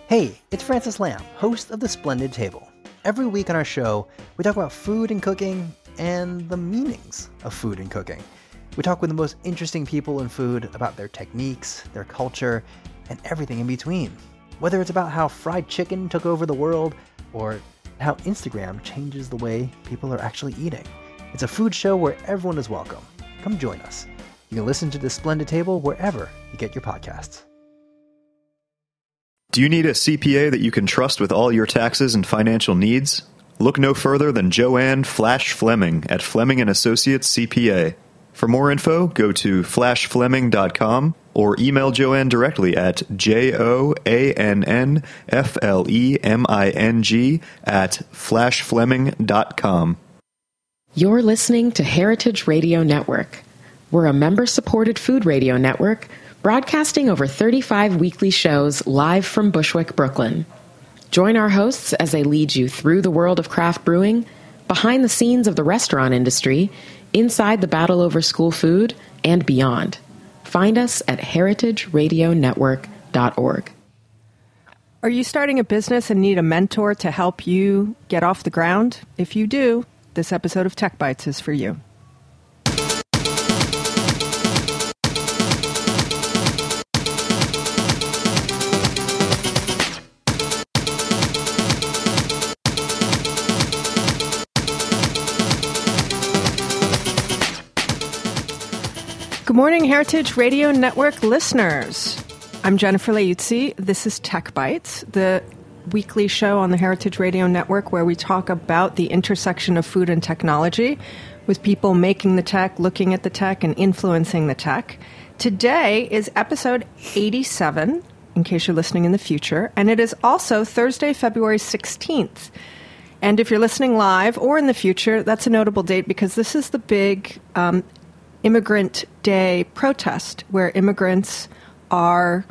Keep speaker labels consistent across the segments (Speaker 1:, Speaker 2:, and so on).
Speaker 1: Hey, it's Francis Lamb, host of The Splendid Table. Every week on our show, we talk about food and cooking and the meanings of food and cooking. We talk with the most interesting people in food about their techniques, their culture, and everything in between. Whether it's about how fried chicken took over the world or how Instagram changes the way people are actually eating. It's a food show where everyone is welcome. Come join us. You can listen to The Splendid Table wherever you get your podcasts.
Speaker 2: Do you need a CPA that you can trust with all your taxes and financial needs? Look no further than Joanne Flash Fleming at Fleming & Associates CPA. For more info, go to flashfleming.com or email Joanne directly at joannfleming@flashfleming.com.
Speaker 3: You're listening to Heritage Radio Network. We're a member-supported food radio network broadcasting over 35 weekly shows live from Bushwick, Brooklyn. Join our hosts as they lead you through the world of craft brewing, behind the scenes of the restaurant industry, inside the battle over school food, and beyond. Find us at heritageradionetwork.org.
Speaker 4: Are you starting a business and need a mentor to help you get off the ground? If you do, this episode of Tech Bites is for you. Good morning, Heritage Radio Network listeners. I'm Jennifer Leuzzi. This is Tech Bites, the weekly show on the Heritage Radio Network where we talk about the intersection of food and technology with people making the tech, looking at the tech, and influencing the tech. Today is episode 87, in case you're listening in the future, and it is also Thursday, February 16th. And if you're listening live or in the future, that's a notable date because this is the big Immigrant Day protest, where immigrants are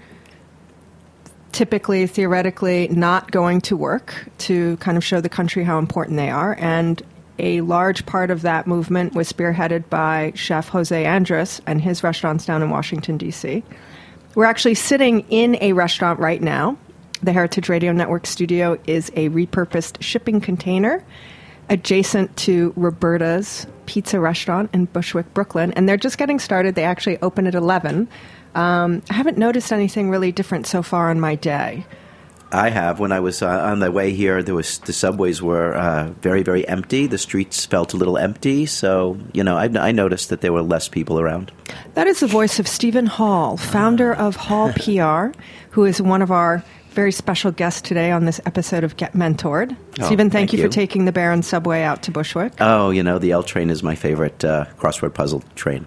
Speaker 4: typically, theoretically, not going to work to kind of show the country how important they are. And a large part of that movement was spearheaded by Chef Jose Andres and his restaurants down in Washington, D.C. We're actually sitting in a restaurant right now. The Heritage Radio Network studio is a repurposed shipping container adjacent to Roberta's Pizza Restaurant in Bushwick, Brooklyn. And they're just getting started. They actually open at 11. I haven't noticed anything really different so far on my day.
Speaker 5: I have. When I was on the way here, the subways were very, very empty. The streets felt a little empty. So, I noticed that there were less people around.
Speaker 4: That is the voice of Stephen Hall, founder of Hall PR, who is one of our very special guest today on this episode of Get Mentored. Stephen, thank you for taking the Barron subway out to Bushwick.
Speaker 5: Oh, the L train is my favorite crossword puzzle train.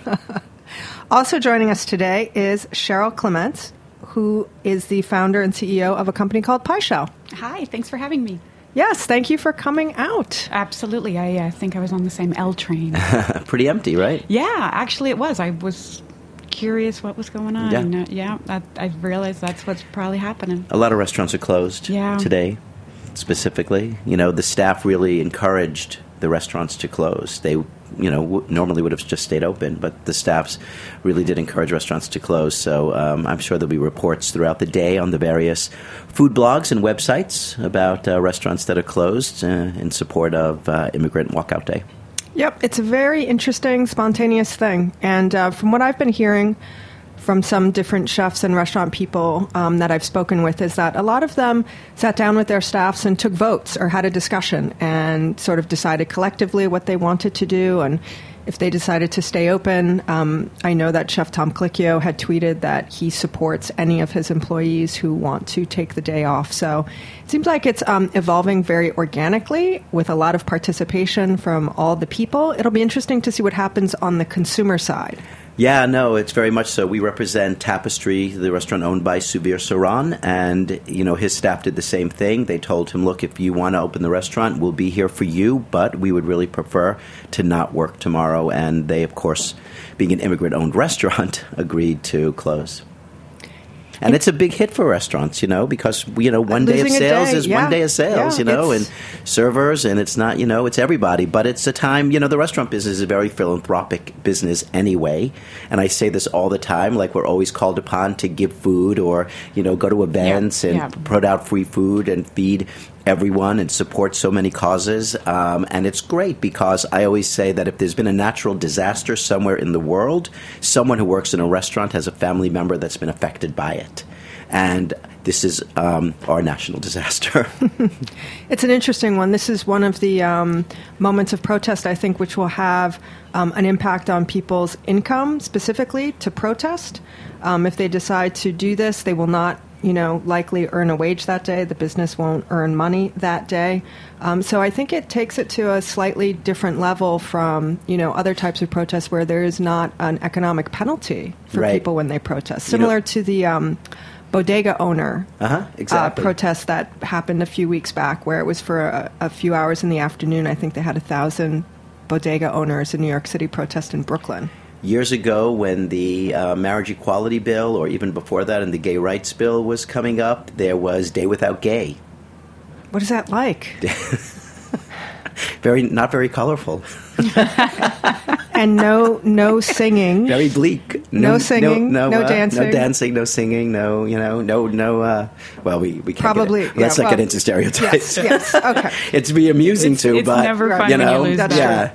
Speaker 4: Also joining us today is Cheryl Clements, who is the founder and CEO of a company called Pie Shell.
Speaker 6: Hi, thanks for having me.
Speaker 4: Yes, thank you for coming out.
Speaker 6: Absolutely. I think I was on the same L train.
Speaker 5: Pretty empty, right?
Speaker 6: Yeah, actually it was. I was curious what was going on. I realized that's what's probably happening.
Speaker 5: A lot of restaurants are closed today, specifically. The staff really encouraged the restaurants to close. They, normally would have just stayed open, but the staffs really did encourage restaurants to close. So I'm sure there'll be reports throughout the day on the various food blogs and websites about restaurants that are closed in support of Immigrant Walkout Day.
Speaker 4: Yep, it's a very interesting, spontaneous thing. And from what I've been hearing from some different chefs and restaurant people that I've spoken with is that a lot of them sat down with their staffs and took votes or had a discussion and sort of decided collectively what they wanted to do and if they decided to stay open. I know that Chef Tom Colicchio had tweeted that he supports any of his employees who want to take the day off. So it seems like it's evolving very organically with a lot of participation from all the people. It'll be interesting to see what happens on the consumer side.
Speaker 5: Yeah, no, it's very much so. We represent Tapestry, the restaurant owned by Suvir Saran, and, his staff did the same thing. They told him, look, if you want to open the restaurant, we'll be here for you, but we would really prefer to not work tomorrow. And they, of course, being an immigrant-owned restaurant, agreed to close. And it's a big hit for restaurants, because, one day of sales is one day of sales, and servers, and it's not, it's everybody. But it's a time, the restaurant business is a very philanthropic business anyway. And I say this all the time, like we're always called upon to give food or, go to events and put out free food and feed everyone and support so many causes. And it's great because I always say that if there's been a natural disaster somewhere in the world, someone who works in a restaurant has a family member that's been affected by it. And this is our national disaster.
Speaker 4: It's an interesting one. This is one of the moments of protest, I think, which will have an impact on people's income specifically to protest. If they decide to do this, they will not likely earn a wage that day. The business won't earn money that day. So I think it takes it to a slightly different level from, other types of protests where there is not an economic penalty for people when they protest. Similar to the bodega owner protest that happened a few weeks back where it was for a few hours in the afternoon. I think they had 1,000 bodega owners in New York City protest in Brooklyn.
Speaker 5: Years ago, when the marriage equality bill, or even before that, and the gay rights bill was coming up, there was Day Without Gay.
Speaker 4: What is that like?
Speaker 5: Not very colorful.
Speaker 4: And no singing.
Speaker 5: Very bleak.
Speaker 4: No singing. No dancing.
Speaker 5: No dancing. No singing. No. Well, we can't.
Speaker 4: Probably.
Speaker 5: Let's not get into stereotypes.
Speaker 4: Yes. Okay.
Speaker 5: It's be amusing
Speaker 6: it's
Speaker 5: but
Speaker 6: never fun when you lose.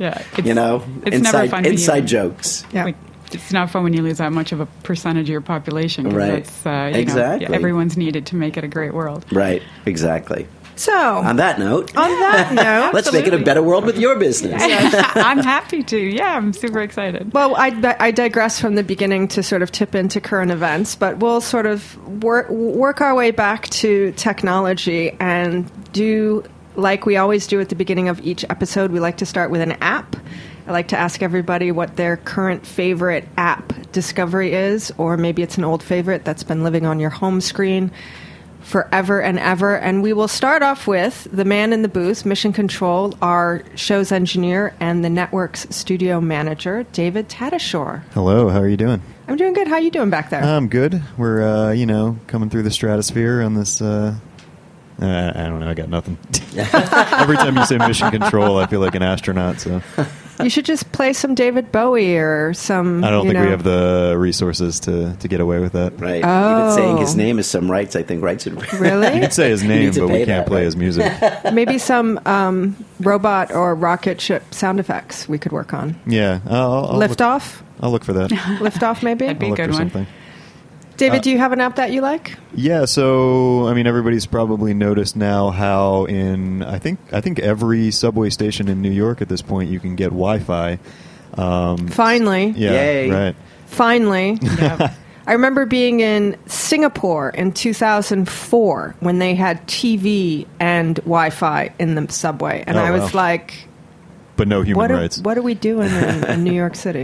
Speaker 5: It's inside jokes.
Speaker 4: Yeah.
Speaker 6: It's not fun when you lose that much of a percentage of your population.
Speaker 5: Right. Exactly.
Speaker 6: Everyone's needed to make it a great world.
Speaker 5: Right. Exactly.
Speaker 4: So,
Speaker 5: on that note,
Speaker 6: let's
Speaker 5: make it a better world with your business.
Speaker 6: I'm happy to. Yeah, I'm super excited.
Speaker 4: Well, I digress from the beginning to sort of tip into current events, but we'll sort of work our way back to technology and do like we always do at the beginning of each episode. We like to start with an app. I like to ask everybody what their current favorite app discovery is, or maybe it's an old favorite that's been living on your home screen forever and ever. And we will start off with the man in the booth, Mission Control, our show's engineer and the network's studio manager, David Tatasciore.
Speaker 2: Hello, how are you doing?
Speaker 4: I'm doing good. How are you doing back there?
Speaker 2: I'm good. We're, coming through the stratosphere on this... I don't know. I got nothing. Every time you say Mission Control, I feel like an astronaut. So
Speaker 4: you should just play some David Bowie or some.
Speaker 2: I don't think we have the resources to get away with that.
Speaker 5: Right. Oh. Even saying his name is some rights. I think rights.
Speaker 4: Really?
Speaker 2: You could say his name, but we can't play his music.
Speaker 4: Maybe some robot or rocket ship sound effects we could work on.
Speaker 2: Yeah. I'll
Speaker 4: Lift off.
Speaker 2: I'll look for that.
Speaker 4: Lift off, maybe.
Speaker 6: That'd be a good one.
Speaker 2: Something.
Speaker 4: David, do you have an app that you like?
Speaker 2: Yeah, so everybody's probably noticed now how in I think every subway station in New York at this point you can get Wi-Fi.
Speaker 4: Finally,
Speaker 2: yeah,
Speaker 5: yay.
Speaker 2: Right.
Speaker 4: Finally, yeah. I remember being in Singapore in 2004 when they had TV and Wi-Fi in the subway, and I was like,
Speaker 2: "But no human rights.
Speaker 4: What are we doing in New York City?"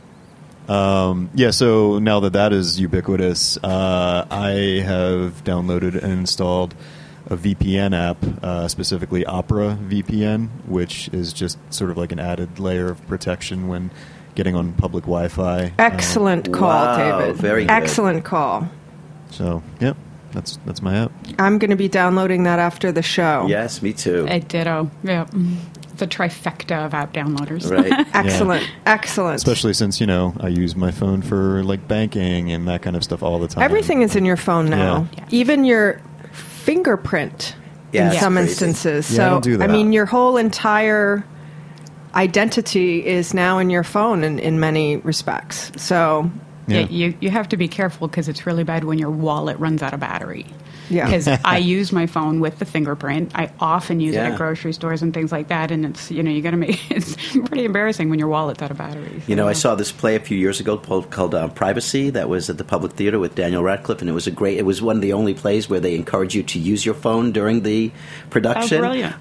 Speaker 2: So now that is ubiquitous, I have downloaded and installed a VPN app, specifically Opera VPN, which is just sort of like an added layer of protection when getting on public Wi-Fi.
Speaker 4: Excellent call, David.
Speaker 5: Very good.
Speaker 4: Excellent call.
Speaker 2: So, yep, that's my app.
Speaker 4: I'm going to be downloading that after the show.
Speaker 5: Yes, me too.
Speaker 6: Ditto. Yeah. The trifecta of app downloaders.
Speaker 5: Right.
Speaker 4: Excellent.
Speaker 2: Yeah.
Speaker 4: Excellent.
Speaker 2: Especially since, I use my phone for like banking and that kind of stuff all the time.
Speaker 4: Everything is in your phone now.
Speaker 6: Yeah.
Speaker 4: Even your fingerprint in some
Speaker 5: crazy.
Speaker 4: Instances.
Speaker 2: Yeah,
Speaker 4: so,
Speaker 2: don't do that.
Speaker 4: your whole entire identity is now in your phone in many respects. So,
Speaker 6: yeah, you have to be careful because it's really bad when your wallet runs out of battery.
Speaker 4: Yeah.
Speaker 6: Because I use my phone with the fingerprint. I often use it at grocery stores and things like that. And it's, you got to it's pretty embarrassing when your wallet's out of battery. So.
Speaker 5: I saw this play a few years ago called Privacy that was at the Public Theater with Daniel Radcliffe. And it was one of the only plays where they encourage you to use your phone during the production.
Speaker 6: Oh, brilliant.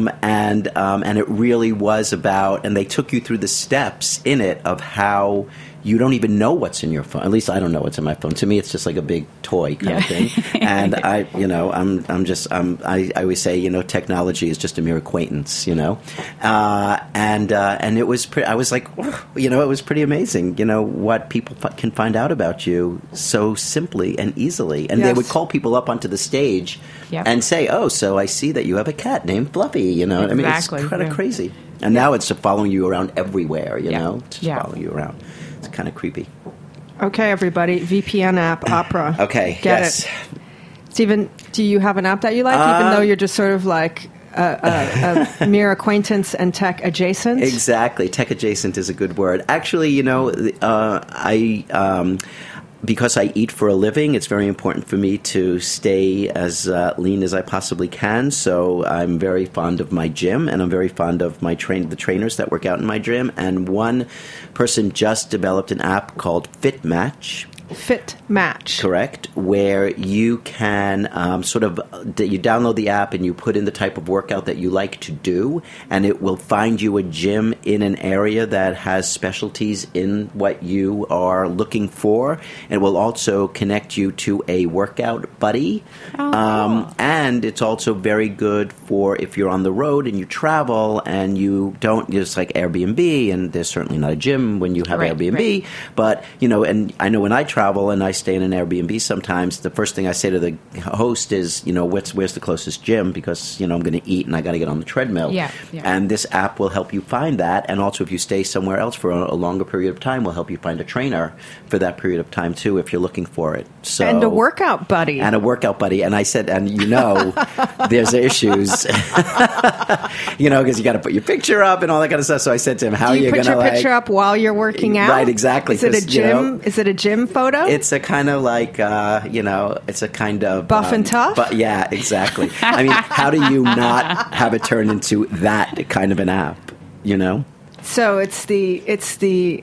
Speaker 5: And it really was about, and they took you through the steps in it of how you don't even know what's in your phone. At least I don't know what's in my phone. To me, it's just like a big toy kind of thing. And I always say, technology is just a mere acquaintance, and it was I was like, it was pretty amazing, what people can find out about you so simply and easily. And they would call people up onto the stage and say, oh, so I see that you have a cat named Fluffy,
Speaker 6: Exactly.
Speaker 5: I mean, it's kind of crazy. And now it's following you around everywhere, just following you around. It's kind of creepy.
Speaker 4: Okay, everybody, VPN app, Opera.
Speaker 5: Okay,
Speaker 4: Get it. Stephen, do you have an app that you like, even though you're just sort of like a mere acquaintance and tech adjacent?
Speaker 5: Exactly. Tech adjacent is a good word. Actually, because I eat for a living, it's very important for me to stay as lean as I possibly can. So I'm very fond of my gym, and I'm very fond of the trainers that work out in my gym. And one person just developed an app called FitMatch. FitMatch. Correct, where you can you download the app and you put in the type of workout that you like to do, and it will find you a gym in an area that has specialties in what you are looking for. It will also connect you to a workout buddy. And it's also very good for if you're on the road and you travel and you don't, just like Airbnb, and there's certainly not a gym when you have Airbnb, but, and I know when I travel and I stay in an Airbnb sometimes, the first thing I say to the host is, where's the closest gym? Because, I'm going to eat and I got to get on the treadmill.
Speaker 6: Yeah.
Speaker 5: And this app will help you find that. And also if you stay somewhere else for a longer period of time, will help you find a trainer for that period of time too, if you're looking for it. So,
Speaker 4: and a workout buddy.
Speaker 5: And I said, there's issues, because you got to put your picture up and all that kind of stuff. So I said to him, how are you going to
Speaker 4: put your picture up while you're working out?
Speaker 5: Right, exactly.
Speaker 4: Is it a gym? Is it a gym photo?
Speaker 5: It's a kind of like, it's a kind of...
Speaker 4: Buff and tough?
Speaker 5: But yeah, exactly. I mean, how do you not have it turn into that kind of an app,
Speaker 4: So it's the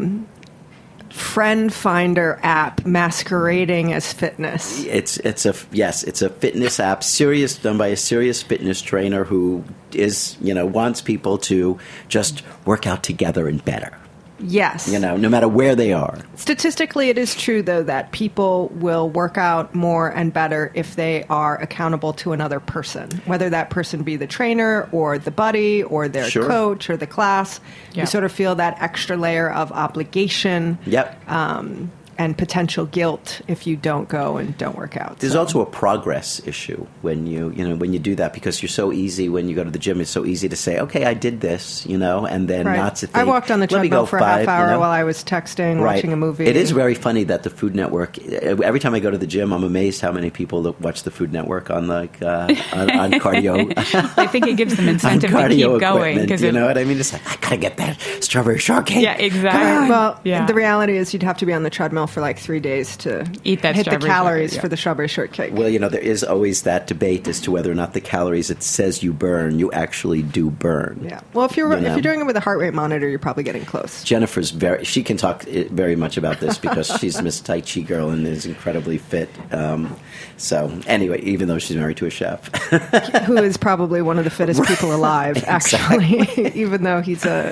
Speaker 4: friend finder app masquerading as fitness.
Speaker 5: It's a fitness app, done by a serious fitness trainer who is, wants people to just work out together and better.
Speaker 4: Yes.
Speaker 5: No matter where they are.
Speaker 4: Statistically, it is true, though, that people will work out more and better if they are accountable to another person, whether that person be the trainer or the buddy or their coach or the class. Yep. You sort of feel that extra layer of obligation.
Speaker 5: Yep.
Speaker 4: And potential guilt if you don't go and don't work out.
Speaker 5: There's also a progress issue when you do that, because you're so easy when you go to the gym. It's so easy to say, okay, I did this, and then not to think.
Speaker 4: I walked on the treadmill for a half hour while I was texting, watching a movie.
Speaker 5: It is very funny that the Food Network. Every time I go to the gym, I'm amazed how many people watch the Food Network on on cardio.
Speaker 6: I think it gives them incentive to keep going, because
Speaker 5: you know what I mean. It's like, I gotta get that strawberry shortcake.
Speaker 6: Yeah, exactly.
Speaker 4: Well, the reality is you'd have to be on the treadmill for like 3 days to
Speaker 6: eat that
Speaker 4: hit the calories
Speaker 6: shortcake,
Speaker 4: for the strawberry shortcake.
Speaker 5: Well, there is always that debate as to whether or not the calories it says you burn, you actually do burn.
Speaker 4: Yeah. Well, if you're doing it with a heart rate monitor, you're probably getting close.
Speaker 5: Jennifer's she can talk very much about this because she's Miss Tai Chi girl and is incredibly fit. So anyway, even though she's married to a chef,
Speaker 4: who is probably one of the fittest people alive, actually, even though he's a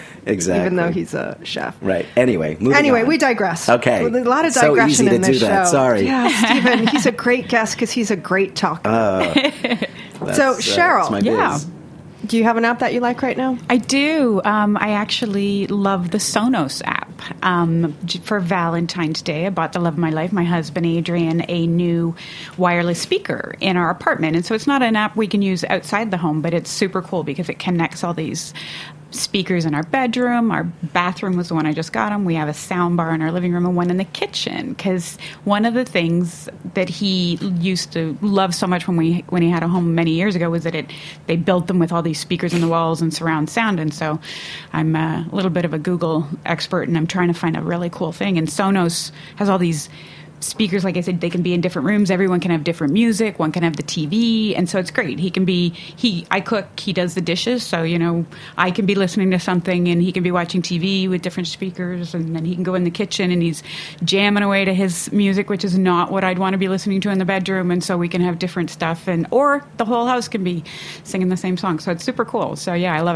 Speaker 4: chef.
Speaker 5: Right. Anyway,
Speaker 4: we digress.
Speaker 5: Okay.
Speaker 4: A lot of digression in this show.
Speaker 5: Sorry.
Speaker 4: Yeah, Stephen, he's a great guest because he's a great talker. So, Cheryl, do you have an app that you like right now?
Speaker 6: I do. I actually love the Sonos app. For Valentine's Day, I bought the love of my life, my husband Adrian, a new wireless speaker in our apartment. And so it's not an app we can use outside the home, but it's super cool because it connects all these speakers in our bedroom. Our bathroom was the one I just got him. We have a sound bar in our living room and one in the kitchen, because one of the things that he used to love so much when he had a home many years ago was that they built them with all these speakers in the walls and surround sound. And so I'm a little bit of a Google expert, and I'm trying to find a really cool thing. And Sonos has all these speakers, like I said, they can be in different rooms. Everyone can have different music. One can have the TV, and so it's great. I cook, he does the dishes, so I can be listening to something and he can be watching TV with different speakers, and then he can go in the kitchen and he's jamming away to his music, which is not what I'd want to be listening to in the bedroom, and so we can have different stuff, or the whole house can be singing the same song. So it's super cool. So yeah, I love it.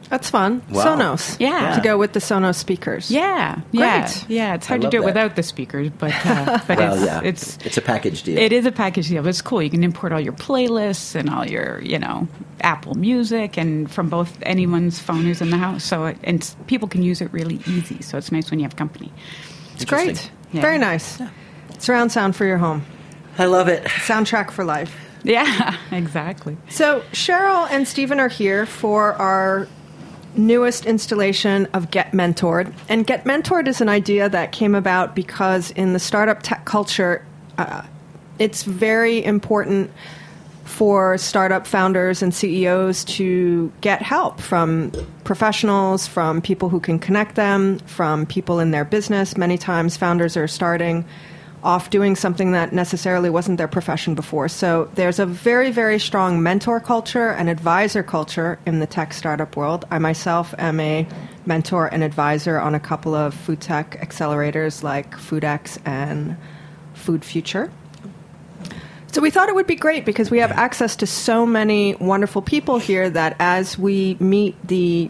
Speaker 4: That's fun.
Speaker 5: Wow.
Speaker 4: Sonos.
Speaker 6: Yeah.
Speaker 4: To go with the Sonos speakers.
Speaker 6: Yeah.
Speaker 4: Great.
Speaker 6: Yeah. It's hard to
Speaker 5: love
Speaker 6: do it
Speaker 5: that.
Speaker 6: without the speakers, but
Speaker 5: Well,
Speaker 6: it's
Speaker 5: a package deal.
Speaker 6: It is a package deal, but it's cool. You can import all your playlists and all your, Apple Music and from both anyone's phone who's in the house. So and people can use it really easy. So it's nice when you have company.
Speaker 4: It's great.
Speaker 6: Yeah.
Speaker 4: Very nice. Surround sound for your home.
Speaker 5: I love it.
Speaker 4: Soundtrack for life.
Speaker 6: Yeah, exactly.
Speaker 4: So Cheryl and Stephen are here for our newest installation of Get Mentored. And Get Mentored is an idea that came about because in the startup tech culture, it's very important for startup founders and CEOs to get help from professionals, from people who can connect them, from people in their business. Many times founders are starting off doing something that necessarily wasn't their profession before. So there's a very, very strong mentor culture and advisor culture in the tech startup world. I myself am a mentor and advisor on a couple of food tech accelerators like FoodX and Food Future. So we thought it would be great because we have access to so many wonderful people here that as we meet the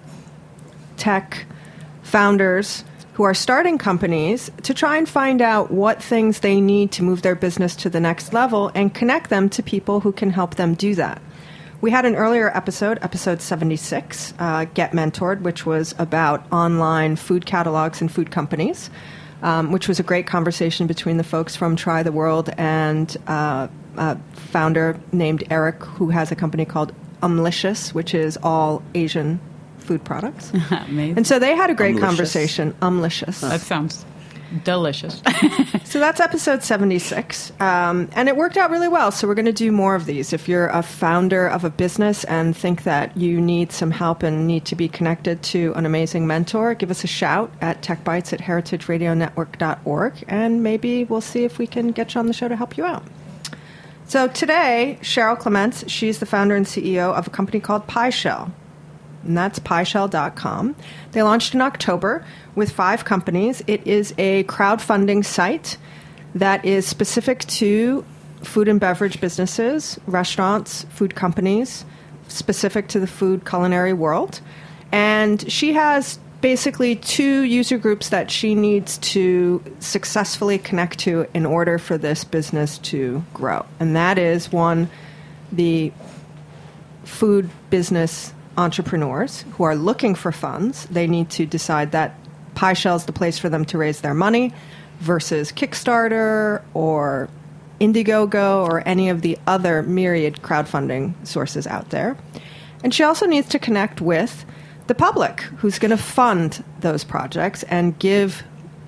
Speaker 4: tech founders who are starting companies, to try and find out what things they need to move their business to the next level and connect them to people who can help them do that. We had an earlier episode 76, Get Mentored, which was about online food catalogs and food companies, which was a great conversation between the folks from Try the World and a founder named Eric, who has a company called Umlicious, which is all Asian food products.
Speaker 6: Amazing.
Speaker 4: And so they had a great
Speaker 5: Umlicious.
Speaker 4: conversation. Umlicious.
Speaker 6: That sounds delicious.
Speaker 4: So that's episode 76. And it worked out really well. So we're going to do more of these. If you're a founder of a business and think that you need some help and need to be connected to an amazing mentor, give us a shout at techbites@heritageradionetwork.org. And maybe we'll see if we can get you on the show to help you out. So today, Cheryl Clements, she's the founder and CEO of a company called PieShell. And that's pieshell.com. They launched in October with 5 companies. It is a crowdfunding site that is specific to food and beverage businesses, restaurants, food companies, specific to the food culinary world. And she has basically 2 user groups that she needs to successfully connect to in order for this business to grow. And that is, one, the food business entrepreneurs who are looking for funds. They need to decide that PieShell is the place for them to raise their money versus Kickstarter or Indiegogo or any of the other myriad crowdfunding sources out there. And she also needs to connect with the public who's going to fund those projects and give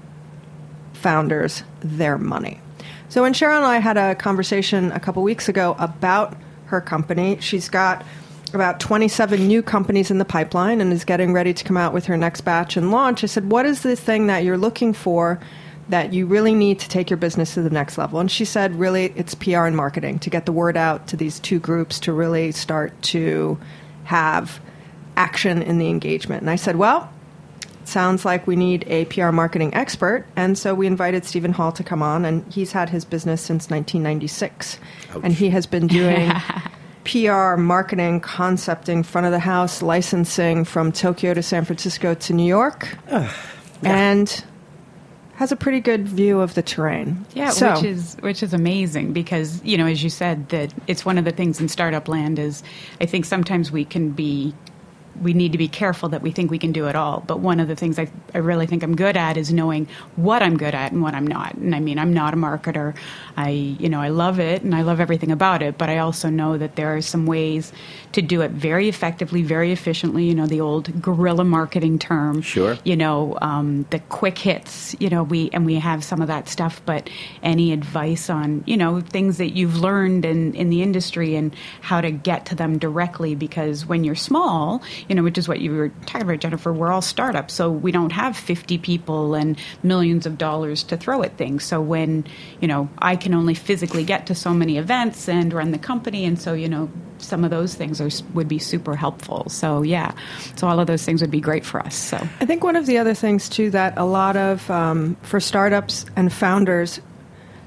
Speaker 4: founders their money. So when Cheryl and I had a conversation a couple weeks ago about her company, she's got about 27 new companies in the pipeline and is getting ready to come out with her next batch and launch. I said, what is this thing that you're looking for that you really need to take your business to the next level? And she said, really, it's PR and marketing, to get the word out to these 2 groups to really start to have action in the engagement. And I said, well, it sounds like we need a PR marketing expert. And so we invited Stephen Hall to come on, and he's had his business since 1996.
Speaker 5: Ouch.
Speaker 4: And he has been doing PR, marketing, concepting, front of the house, licensing from Tokyo to San Francisco to New York, and has a pretty good view of the terrain.
Speaker 6: Yeah,
Speaker 4: so,
Speaker 6: which is amazing because, as you said, that it's one of the things in startup land is I think sometimes we need to be careful that we think we can do it all. But one of the things I really think I'm good at is knowing what I'm good at and what I'm not. And I mean, I'm not a marketer. I love it and I love everything about it, but I also know that there are some ways to do it very effectively, very efficiently, the old guerrilla marketing term.
Speaker 5: Sure.
Speaker 6: The quick hits, we have some of that stuff, but any advice on, things that you've learned in the industry and how to get to them directly, because when you're small, which is what you were talking about, Jennifer, we're all startups, so we don't have 50 people and millions of dollars to throw at things. So when, I can only physically get to so many events and run the company, and so, some of those things would be super helpful. So, yeah, so all of those things would be great for us. So
Speaker 4: I think one of the other things, too, that a lot of, for startups and founders,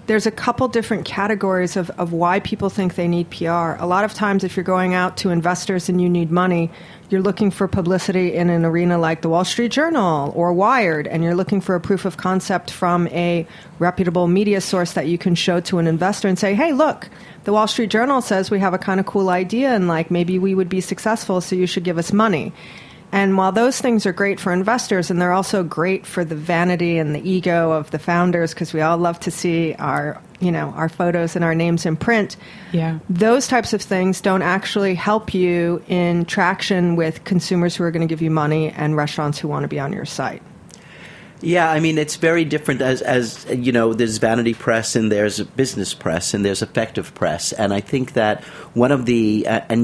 Speaker 4: there's a couple different categories of why people think they need PR. A lot of times, if you're going out to investors and you need money, you're looking for publicity in an arena like the Wall Street Journal or Wired, and you're looking for a proof of concept from a reputable media source that you can show to an investor and say, hey, look, the Wall Street Journal says we have a kind of cool idea and like maybe we would be successful, so you should give us money. And while those things are great for investors, and they're also great for the vanity and the ego of the founders, because we all love to see our photos and our names in print, those types of things don't actually help you in traction with consumers who are going to give you money and restaurants who want to be on your site.
Speaker 5: Yeah, I mean, it's very different as you know, there's vanity press and there's business press and there's effective press. And I think that one of the,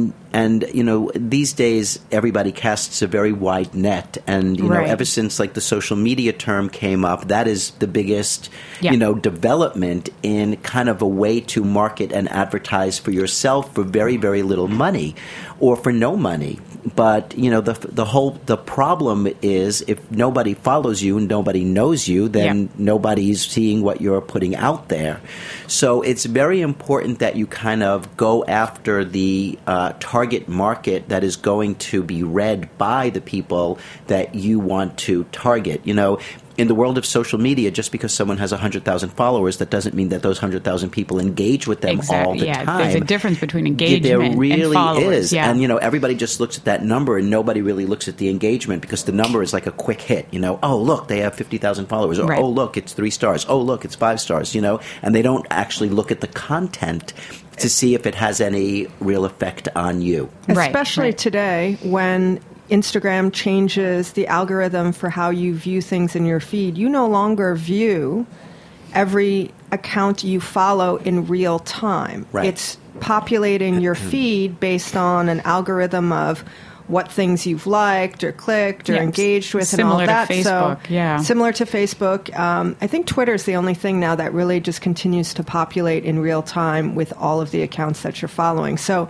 Speaker 5: and you know, these days everybody casts a very wide net. And, you know, ever since like the social media term came up, that is the biggest, you know, development in kind of a way to market and advertise for yourself for very, very little money or for no money. But, you know, the problem is if nobody follows you and nobody knows you, then nobody's seeing what you're putting out there. So it's very important that you kind of go after the target market that is going to be read by the people that you want to target. You know, in the world of social media, just because someone has 100,000 followers, that doesn't mean that those 100,000 people engage with them all the time.
Speaker 6: There's a difference between engagement
Speaker 5: there really
Speaker 6: and followers.
Speaker 5: Is. And, you know, everybody just looks at that number and nobody really looks at the engagement because the number is like a quick hit. You know, oh, look, they have 50,000 followers. Or, oh, look, it's 3 stars. Oh, look, it's 5 stars, you know. And they don't actually look at the content to see if it has any real effect on you.
Speaker 4: Especially today when Instagram changes the algorithm for how you view things in your feed. You no longer view every account you follow in real time. It's populating your feed based on an algorithm of what things you've liked or clicked or engaged with and all that.
Speaker 6: Similar to Facebook,
Speaker 4: Similar to Facebook. I think Twitter is the only thing now that really just continues to populate in real time with all of the accounts that you're following. So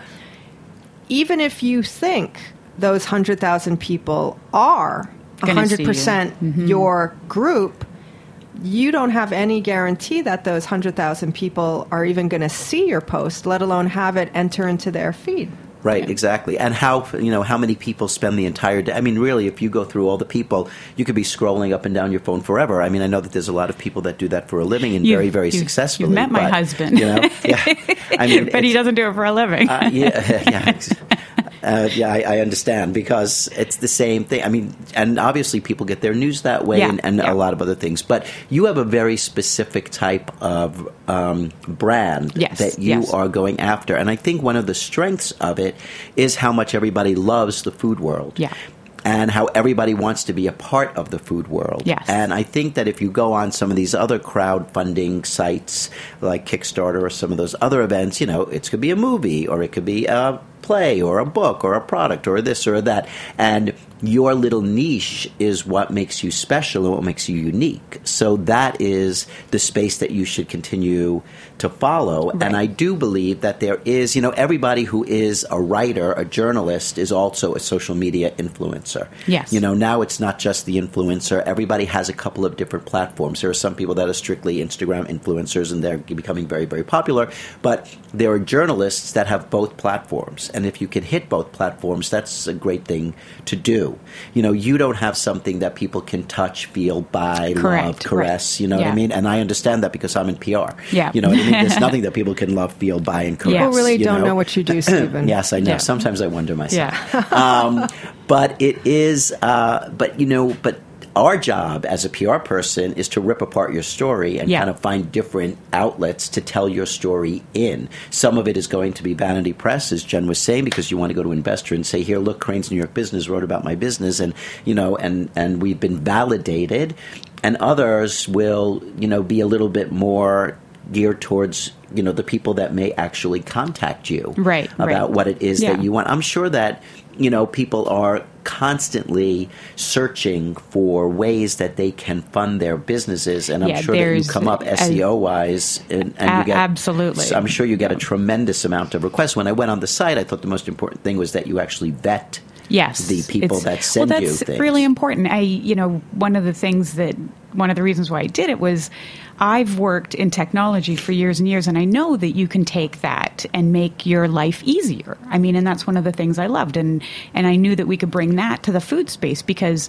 Speaker 4: even if you think those 100,000 people are 100% your group, you don't have any guarantee that those 100,000 people are even going to see your post, let alone have it enter into their feed.
Speaker 5: Right, exactly. And how many people spend the entire day? I mean, really, if you go through all the people, you could be scrolling up and down your phone forever. I mean, I know that there's a lot of people that do that for a living and very, very successfully.
Speaker 6: You've met my husband.
Speaker 5: You know, I mean,
Speaker 6: but he doesn't do it for a living.
Speaker 5: I understand because it's the same thing. I mean, and obviously people get their news that way and a lot of other things. But you have a very specific type of brand that you are going after. And I think one of the strengths of it is how much everybody loves the food world.
Speaker 6: Yeah.
Speaker 5: And how everybody wants to be a part of the food world.
Speaker 6: Yes.
Speaker 5: And I think that if you go on some of these other crowdfunding sites like Kickstarter or some of those other events, you know, it could be a movie or it could be a play or a book or a product or this or that. And your little niche is what makes you special and what makes you unique. So that is the space that you should continue to follow. Right. And I do believe that there is, you know, everybody who is a writer, a journalist, is also a social media influencer.
Speaker 6: Yes.
Speaker 5: You know, now it's not just the influencer. Everybody has a couple of different platforms. There are some people that are strictly Instagram influencers and they're becoming very, very popular. But there are journalists that have both platforms. And if you can hit both platforms, that's a great thing to do. You know, you don't have something that people can touch, feel, buy, love, caress. You know what I mean? And I understand that because I'm in PR.
Speaker 6: Yeah.
Speaker 5: You know what I mean? There's nothing that people can love, feel, buy, and caress.
Speaker 4: People really don't know what you do, Stephen.
Speaker 5: Yes, I know.
Speaker 6: Yeah.
Speaker 5: Sometimes I wonder myself.
Speaker 6: Yeah.
Speaker 5: But it is, but our job as a PR person is to rip apart your story and kind of find different outlets to tell your story in. Some of it is going to be vanity press, as Jen was saying, because you want to go to an investor and say, here, look, Crane's New York Business wrote about my business, and, you know, and we've been validated. And others will, you know, be a little bit more geared towards, you know, the people that may actually contact you about what it is that you want. I'm sure that, you know, people are constantly searching for ways that they can fund their businesses, and I'm sure that you come up SEO-wise, and you get
Speaker 6: absolutely.
Speaker 5: I'm sure you get a tremendous amount of requests. When I went on the site, I thought the most important thing was that you actually vet
Speaker 6: Yes,
Speaker 5: the people that send you things.
Speaker 6: That's really important. One of the reasons why I did it was I've worked in technology for years and years, and I know that you can take that and make your life easier. I mean, and that's one of the things I loved, and I knew that we could bring that to the food space because,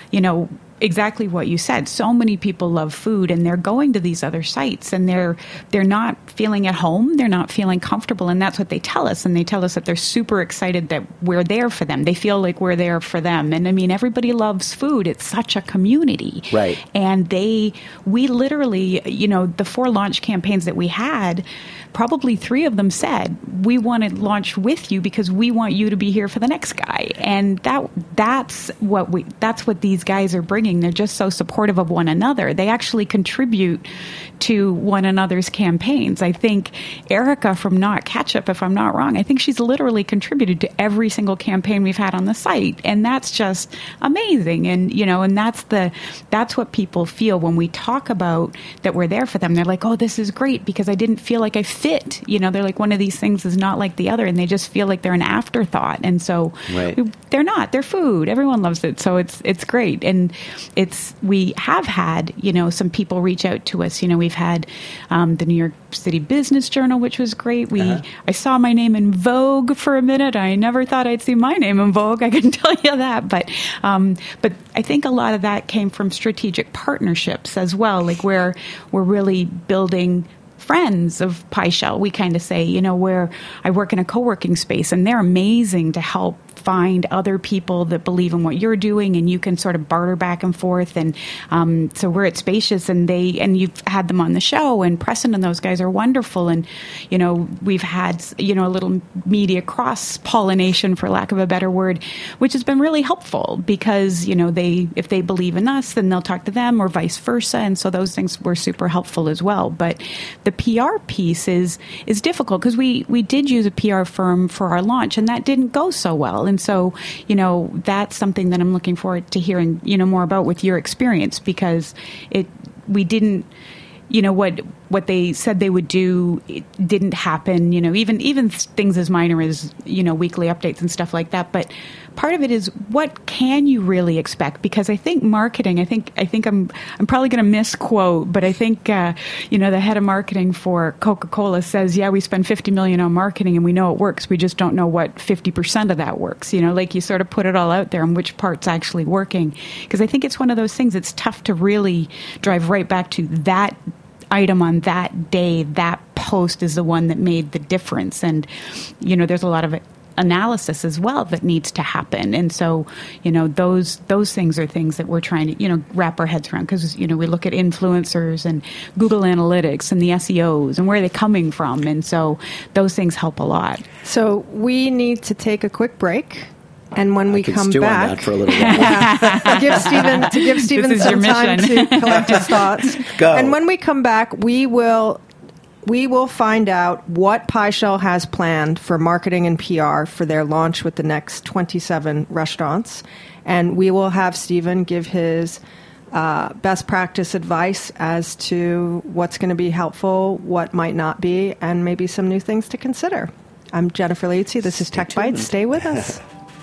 Speaker 6: exactly what you said. So many people love food, and they're going to these other sites, and they're not feeling at home. They're not feeling comfortable, and that's what they tell us. And they tell us that they're super excited that we're there for them. They feel like we're there for them. And I mean, everybody loves food. It's such a community,
Speaker 5: right?
Speaker 6: And we literally, the 4 launch campaigns that we had, probably 3 of them said, we want to launch with you because we want you to be here for the next guy. And that's what these guys are bringing. They're just so supportive of one another. They actually contribute to one another's campaigns. I think Erica from Not Ketchup, if I'm not wrong, I think she's literally contributed to every single campaign we've had on the site. And that's just amazing. And, and that's what people feel when we talk about that we're there for them. They're like, oh, this is great because I didn't feel like I fit. They're like, one of these things is not like the other, and they just feel like they're an afterthought. And so they're not. They're food. Everyone loves it. So it's great. And we have had, some people reach out to us. We've had the New York City Business Journal, which was great. I saw my name in Vogue for a minute. I never thought I'd see my name in Vogue. I can tell you that. But I think a lot of that came from strategic partnerships as well, like where we're really building friends of PieShell. We kind of say, where I work in a co-working space, and they're amazing to help find other people that believe in what you're doing, and you can sort of barter back and forth. And so we're at Spacious, and you've had them on the show, and Preston and those guys are wonderful. And we've had a little media cross pollination, for lack of a better word, which has been really helpful because if they believe in us, then they'll talk to them, or vice versa. And so those things were super helpful as well. But the PR piece is difficult because we did use a PR firm for our launch, and that didn't go so well. And so, that's something that I'm looking forward to hearing, more about with your experience, because we didn't, what they said they would do, it didn't happen, even things as minor as, weekly updates and stuff like that. But part of it is, what can you really expect? Because I think marketing, I think I'm probably going to misquote, but I think, the head of marketing for Coca-Cola says, yeah, we spend $50 million on marketing and we know it works. We just don't know what 50% of that works. Like you sort of put it all out there and which part's actually working. Because I think it's one of those things that's tough to really drive right back to that item on that day. That post is the one that made the difference. And, there's a lot of analysis as well that needs to happen. And so, those things are things that we're trying to, wrap our heads around, because, we look at influencers and Google Analytics and the SEOs and where are they coming from. And so those things help a lot.
Speaker 4: So we need to take a quick break. And when we come back,
Speaker 5: on that for a little while.
Speaker 4: to give Stephen some time to collect his thoughts.
Speaker 5: Go.
Speaker 4: And when we come back, we will find out what PieShell has planned for marketing and PR for their launch with the next 27 restaurants. And we will have Stephen give his best practice advice as to what's going to be helpful, what might not be, and maybe some new things to consider. I'm Jennifer Liuzzi. This is Tech Bites. Stay with us.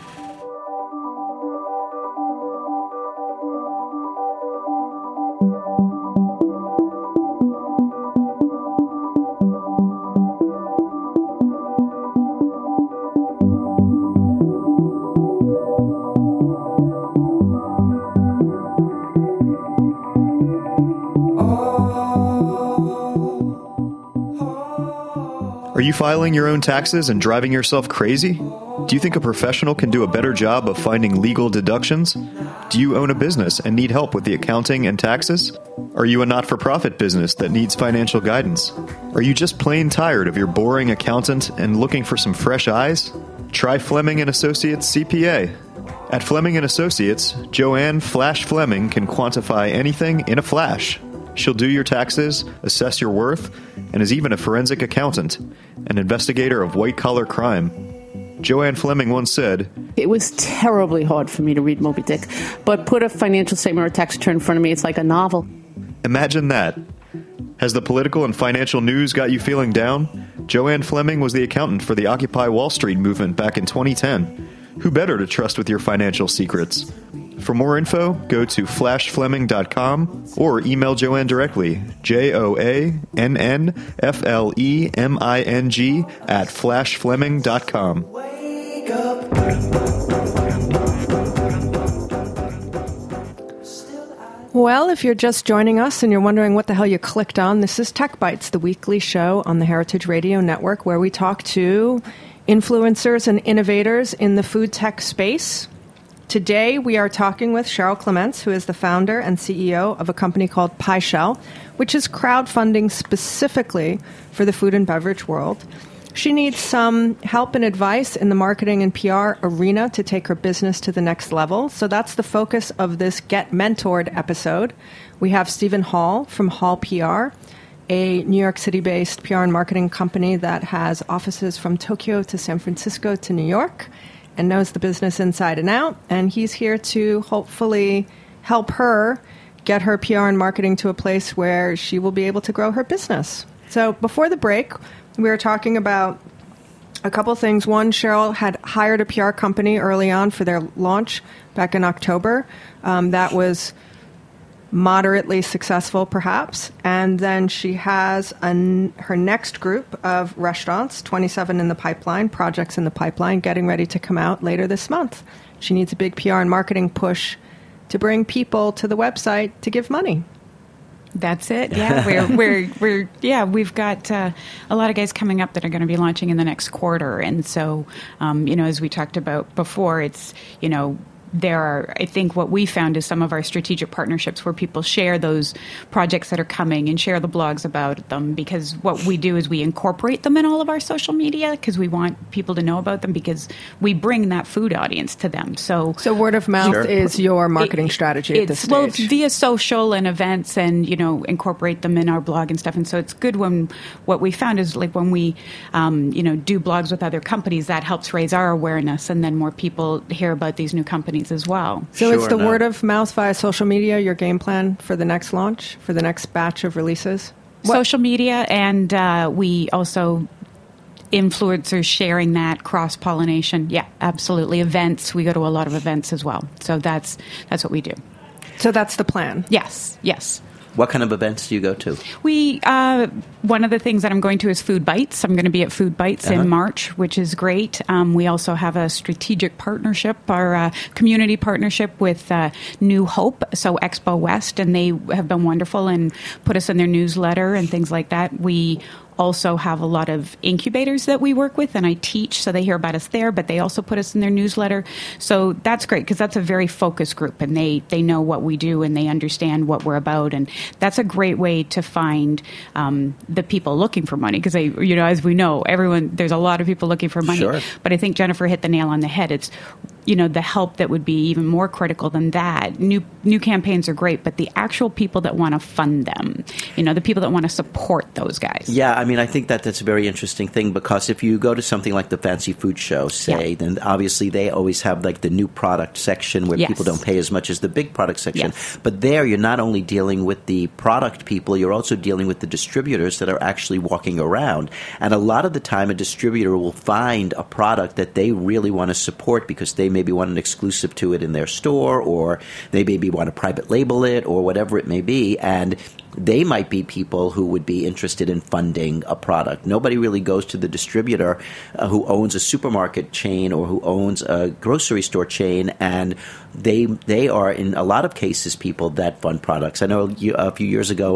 Speaker 2: Are you filing your own taxes and driving yourself crazy? Do you think a professional can do a better job of finding legal deductions? Do you own a business and need help with the accounting and taxes? Are you a not-for-profit business that needs financial guidance? Are you just plain tired of your boring accountant and looking for some fresh eyes? Try Fleming & Associates CPA. At Fleming & Associates, Joanne Flash Fleming can quantify anything in a flash. She'll do your taxes, assess your worth, and is even a forensic accountant, an investigator of white-collar crime. Joanne Fleming once said,
Speaker 7: "It was terribly hard for me to read Moby Dick, but put a financial statement or a tax return in front of me, it's like a novel."
Speaker 2: Imagine that. Has the political and financial news got you feeling down? Joanne Fleming was the accountant for the Occupy Wall Street movement back in 2010. Who better to trust with your financial secrets? For more info, go to flashfleming.com or email Joanne directly, JoAnnFleming @flashfleming.com. Wake up.
Speaker 4: Well, if you're just joining us and you're wondering what the hell you clicked on, this is Tech Bites, the weekly show on the Heritage Radio Network where we talk to influencers and innovators in the food tech space. Today, we are talking with Cheryl Clements, who is the founder and CEO of a company called PieShell, which is crowdfunding specifically for the food and beverage world. She needs some help and advice in the marketing and PR arena to take her business to the next level. So that's the focus of this Get Mentored episode. We have Stephen Hall from Hall PR, a New York City-based PR and marketing company that has offices from Tokyo to San Francisco to New York and knows the business inside and out. And he's here to hopefully help her get her PR and marketing to a place where she will be able to grow her business. So before the break, we were talking about a couple things. One, Cheryl had hired a PR company early on for their launch back in October. That was moderately successful, perhaps. And then she has her next group of restaurants, 27 in the pipeline, projects in the pipeline, getting ready to come out later this month. She needs a big PR and marketing push to bring people to the website to give money.
Speaker 6: That's it. Yeah, we've got a lot of guys coming up that are going to be launching in the next quarter, and so as we talked about before, it's there are, I think what we found is some of our strategic partnerships where people share those projects that are coming and share the blogs about them, because what we do is we incorporate them in all of our social media because we want people to know about them because we bring that food audience to them. So
Speaker 4: word of mouth is your marketing strategy at this stage?
Speaker 6: Well, via social and events and, incorporate them in our blog and stuff. And so it's good when what we found is like when we, do blogs with other companies, that helps raise our awareness and then more people hear about these new companies as well.
Speaker 4: So it's the word of mouth via social media, your game plan for the next launch, for the next batch of releases?
Speaker 6: Social media, and we also influencers sharing that, cross-pollination. Yeah, absolutely. Events. We go to a lot of events as well. So that's what we do.
Speaker 4: So that's the plan?
Speaker 6: Yes.
Speaker 5: What kind of events do you go to?
Speaker 6: One of the things that I'm going to is Food Bites. I'm going to be at Food Bites in March, which is great. We also have a strategic partnership, our community partnership with New Hope, so Expo West, and they have been wonderful and put us in their newsletter and things like that. We also have a lot of incubators that we work with, and I teach, so they hear about us there, but they also put us in their newsletter. So that's great because that's a very focused group, and they know what we do and they understand what we're about, and that's a great way to find the people looking for money because as we know, there's a lot of people looking for money.
Speaker 5: Sure.
Speaker 6: But I think Jennifer hit the nail on the head. It's the help that would be even more critical than that. New campaigns are great, but the actual people that want to fund them, the people that want to support those guys.
Speaker 5: Yeah, I think that's a very interesting thing because if you go to something like the Fancy Food Show, then obviously they always have like the new product section where people don't pay as much as the big product section.
Speaker 6: Yes.
Speaker 5: But there you're not only dealing with the product people, you're also dealing with the distributors that are actually walking around. And a lot of the time a distributor will find a product that they really want to support because they maybe want an exclusive to it in their store, or they maybe want to private label it, or whatever it may be. And they might be people who would be interested in funding a product. Nobody really goes to the distributor who owns a supermarket chain or who owns a grocery store chain, and they are, in a lot of cases, people that fund products. I know a few years ago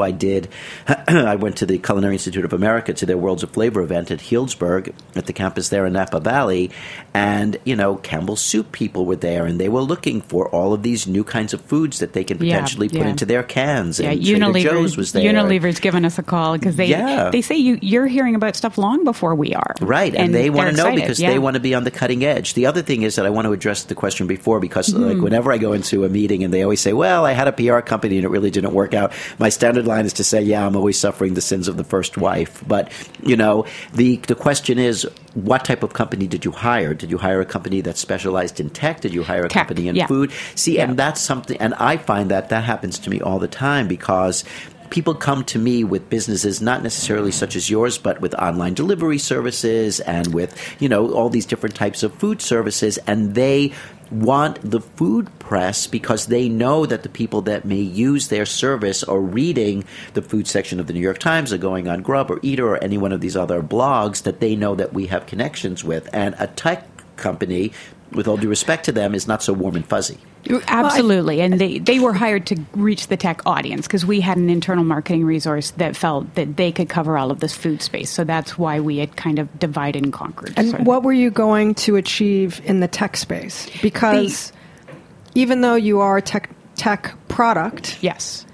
Speaker 5: I went to the Culinary Institute of America to their Worlds of Flavor event at Healdsburg at the campus there in Napa Valley, and, Campbell's Soup people were there, and they were looking for all of these new kinds of foods that they can potentially put into their cans.
Speaker 6: Yeah,
Speaker 5: and Trader Joe's was there.
Speaker 6: Unilever's given us a call because they say you're hearing about stuff long before we are.
Speaker 5: Right, and they want to know because they want to be on the cutting edge. The other thing is that I want to address the question before because whenever I go into a meeting and they always say, well, I had a PR company and it really didn't work out, my standard line is to say, I'm always suffering the sins of the first wife. But, the question is, what type of company did you hire? Did you hire a company that specialized in tech? Did you hire a company in food? See, and that's something, and I find that happens to me all the time because people come to me with businesses, not necessarily such as yours, but with online delivery services and with, all these different types of food services, and they want the food press because they know that the people that may use their service are reading the food section of the New York Times or going on Grub or Eater or any one of these other blogs that they know that we have connections with. And a tech company, with all due respect to them, is not so warm and fuzzy.
Speaker 6: Absolutely. And they were hired to reach the tech audience because we had an internal marketing resource that felt that they could cover all of this food space. So that's why we had kind of divided and conquered.
Speaker 4: And what were you going to achieve in the tech space? Because even though you are a tech product,
Speaker 6: yes,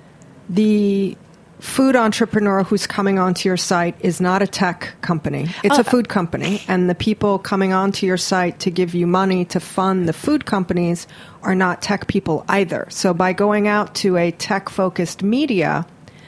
Speaker 4: the food entrepreneur who's coming onto your site is not a tech company. It's a food company. And the people coming onto your site to give you money to fund the food companies are not tech people either. So by going out to a tech-focused media,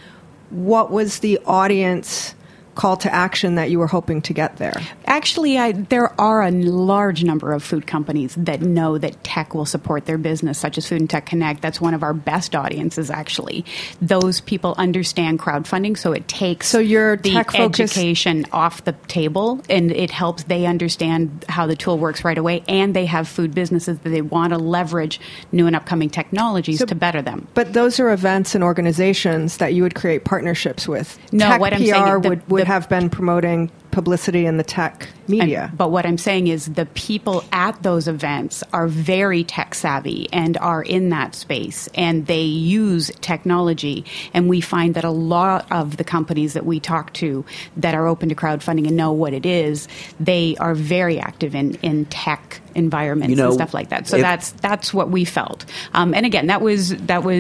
Speaker 4: what was the audience call to action that you were hoping to get there?
Speaker 6: Actually, there are a large number of food companies that know that tech will support their business, such as Food and Tech Connect. That's one of our best audiences, actually. Those people understand crowdfunding, so it takes the education off the table, and it helps they understand how the tool works right away, and they have food businesses that they want to leverage new and upcoming technologies to better them.
Speaker 4: But those are events and organizations that you would create partnerships with.
Speaker 6: No,
Speaker 4: tech
Speaker 6: what I'm
Speaker 4: PR
Speaker 6: saying,
Speaker 4: would have been promoting publicity in the tech media.
Speaker 6: But what I'm saying is the people at those events are very tech savvy and are in that space, and they use technology. And we find that a lot of the companies that we talk to that are open to crowdfunding and know what it is, they are very active in tech environments and stuff like that. So that's what we felt. And again, that was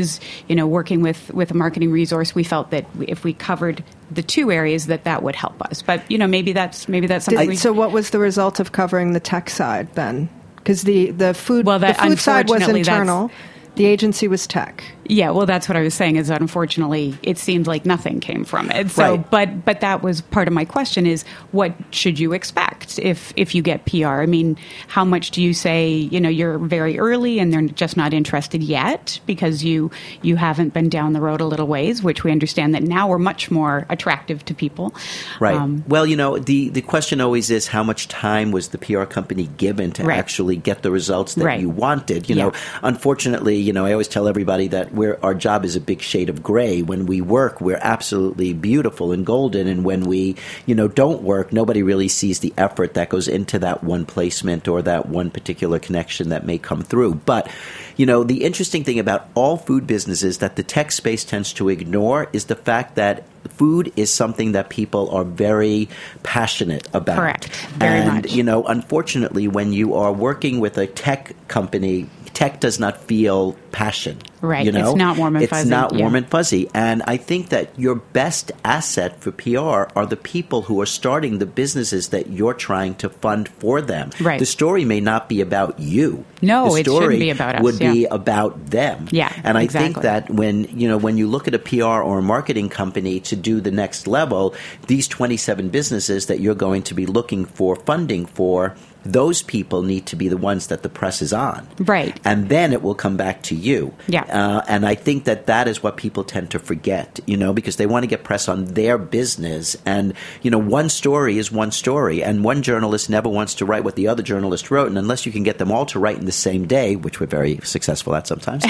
Speaker 6: working with a marketing resource. We felt that if we covered the two areas, that would help us. But maybe that's something.
Speaker 4: So what was the result of covering the tech side then? Because the food side was internal. The agency was tech.
Speaker 6: Yeah, well, that's what I was saying is that unfortunately it seemed like nothing came from it. So,
Speaker 5: right.
Speaker 6: But that was part of my question is what should you expect if you get PR? I mean, how much do you say, you're very early and they're just not interested yet because you haven't been down the road a little ways, which we understand that now we're much more attractive to people.
Speaker 5: Right. Well, the question always is how much time was the PR company given to actually get the results that you wanted? Unfortunately, I always tell everybody that our job is a big shade of gray. When we work, we're absolutely beautiful and golden. And when we, don't work, nobody really sees the effort that goes into that one placement or that one particular connection that may come through. But, the interesting thing about all food businesses that the tech space tends to ignore is the fact that food is something that people are very passionate about.
Speaker 6: Correct. Very much.
Speaker 5: Unfortunately, when you are working with a tech company, tech does not feel passion.
Speaker 6: Right. It's not warm and fuzzy.
Speaker 5: It's not warm and fuzzy. And I think that your best asset for PR are the people who are starting the businesses that you're trying to fund for them.
Speaker 6: Right.
Speaker 5: The story may not be about you.
Speaker 6: No,
Speaker 5: it shouldn't
Speaker 6: be about us.
Speaker 5: Would be about them.
Speaker 6: Yeah,
Speaker 5: and I
Speaker 6: exactly.
Speaker 5: think that when you look at a PR or a marketing company to do the next level, these 27 businesses that you're going to be looking for funding for, those people need to be the ones that the press is on.
Speaker 6: Right.
Speaker 5: And then it will come back to you.
Speaker 6: Yeah.
Speaker 5: And I think that is what people tend to forget, because they want to get press on their business. And, one story is one story. And one journalist never wants to write what the other journalist wrote. And unless you can get them all to write in the same day, which we're very successful at sometimes,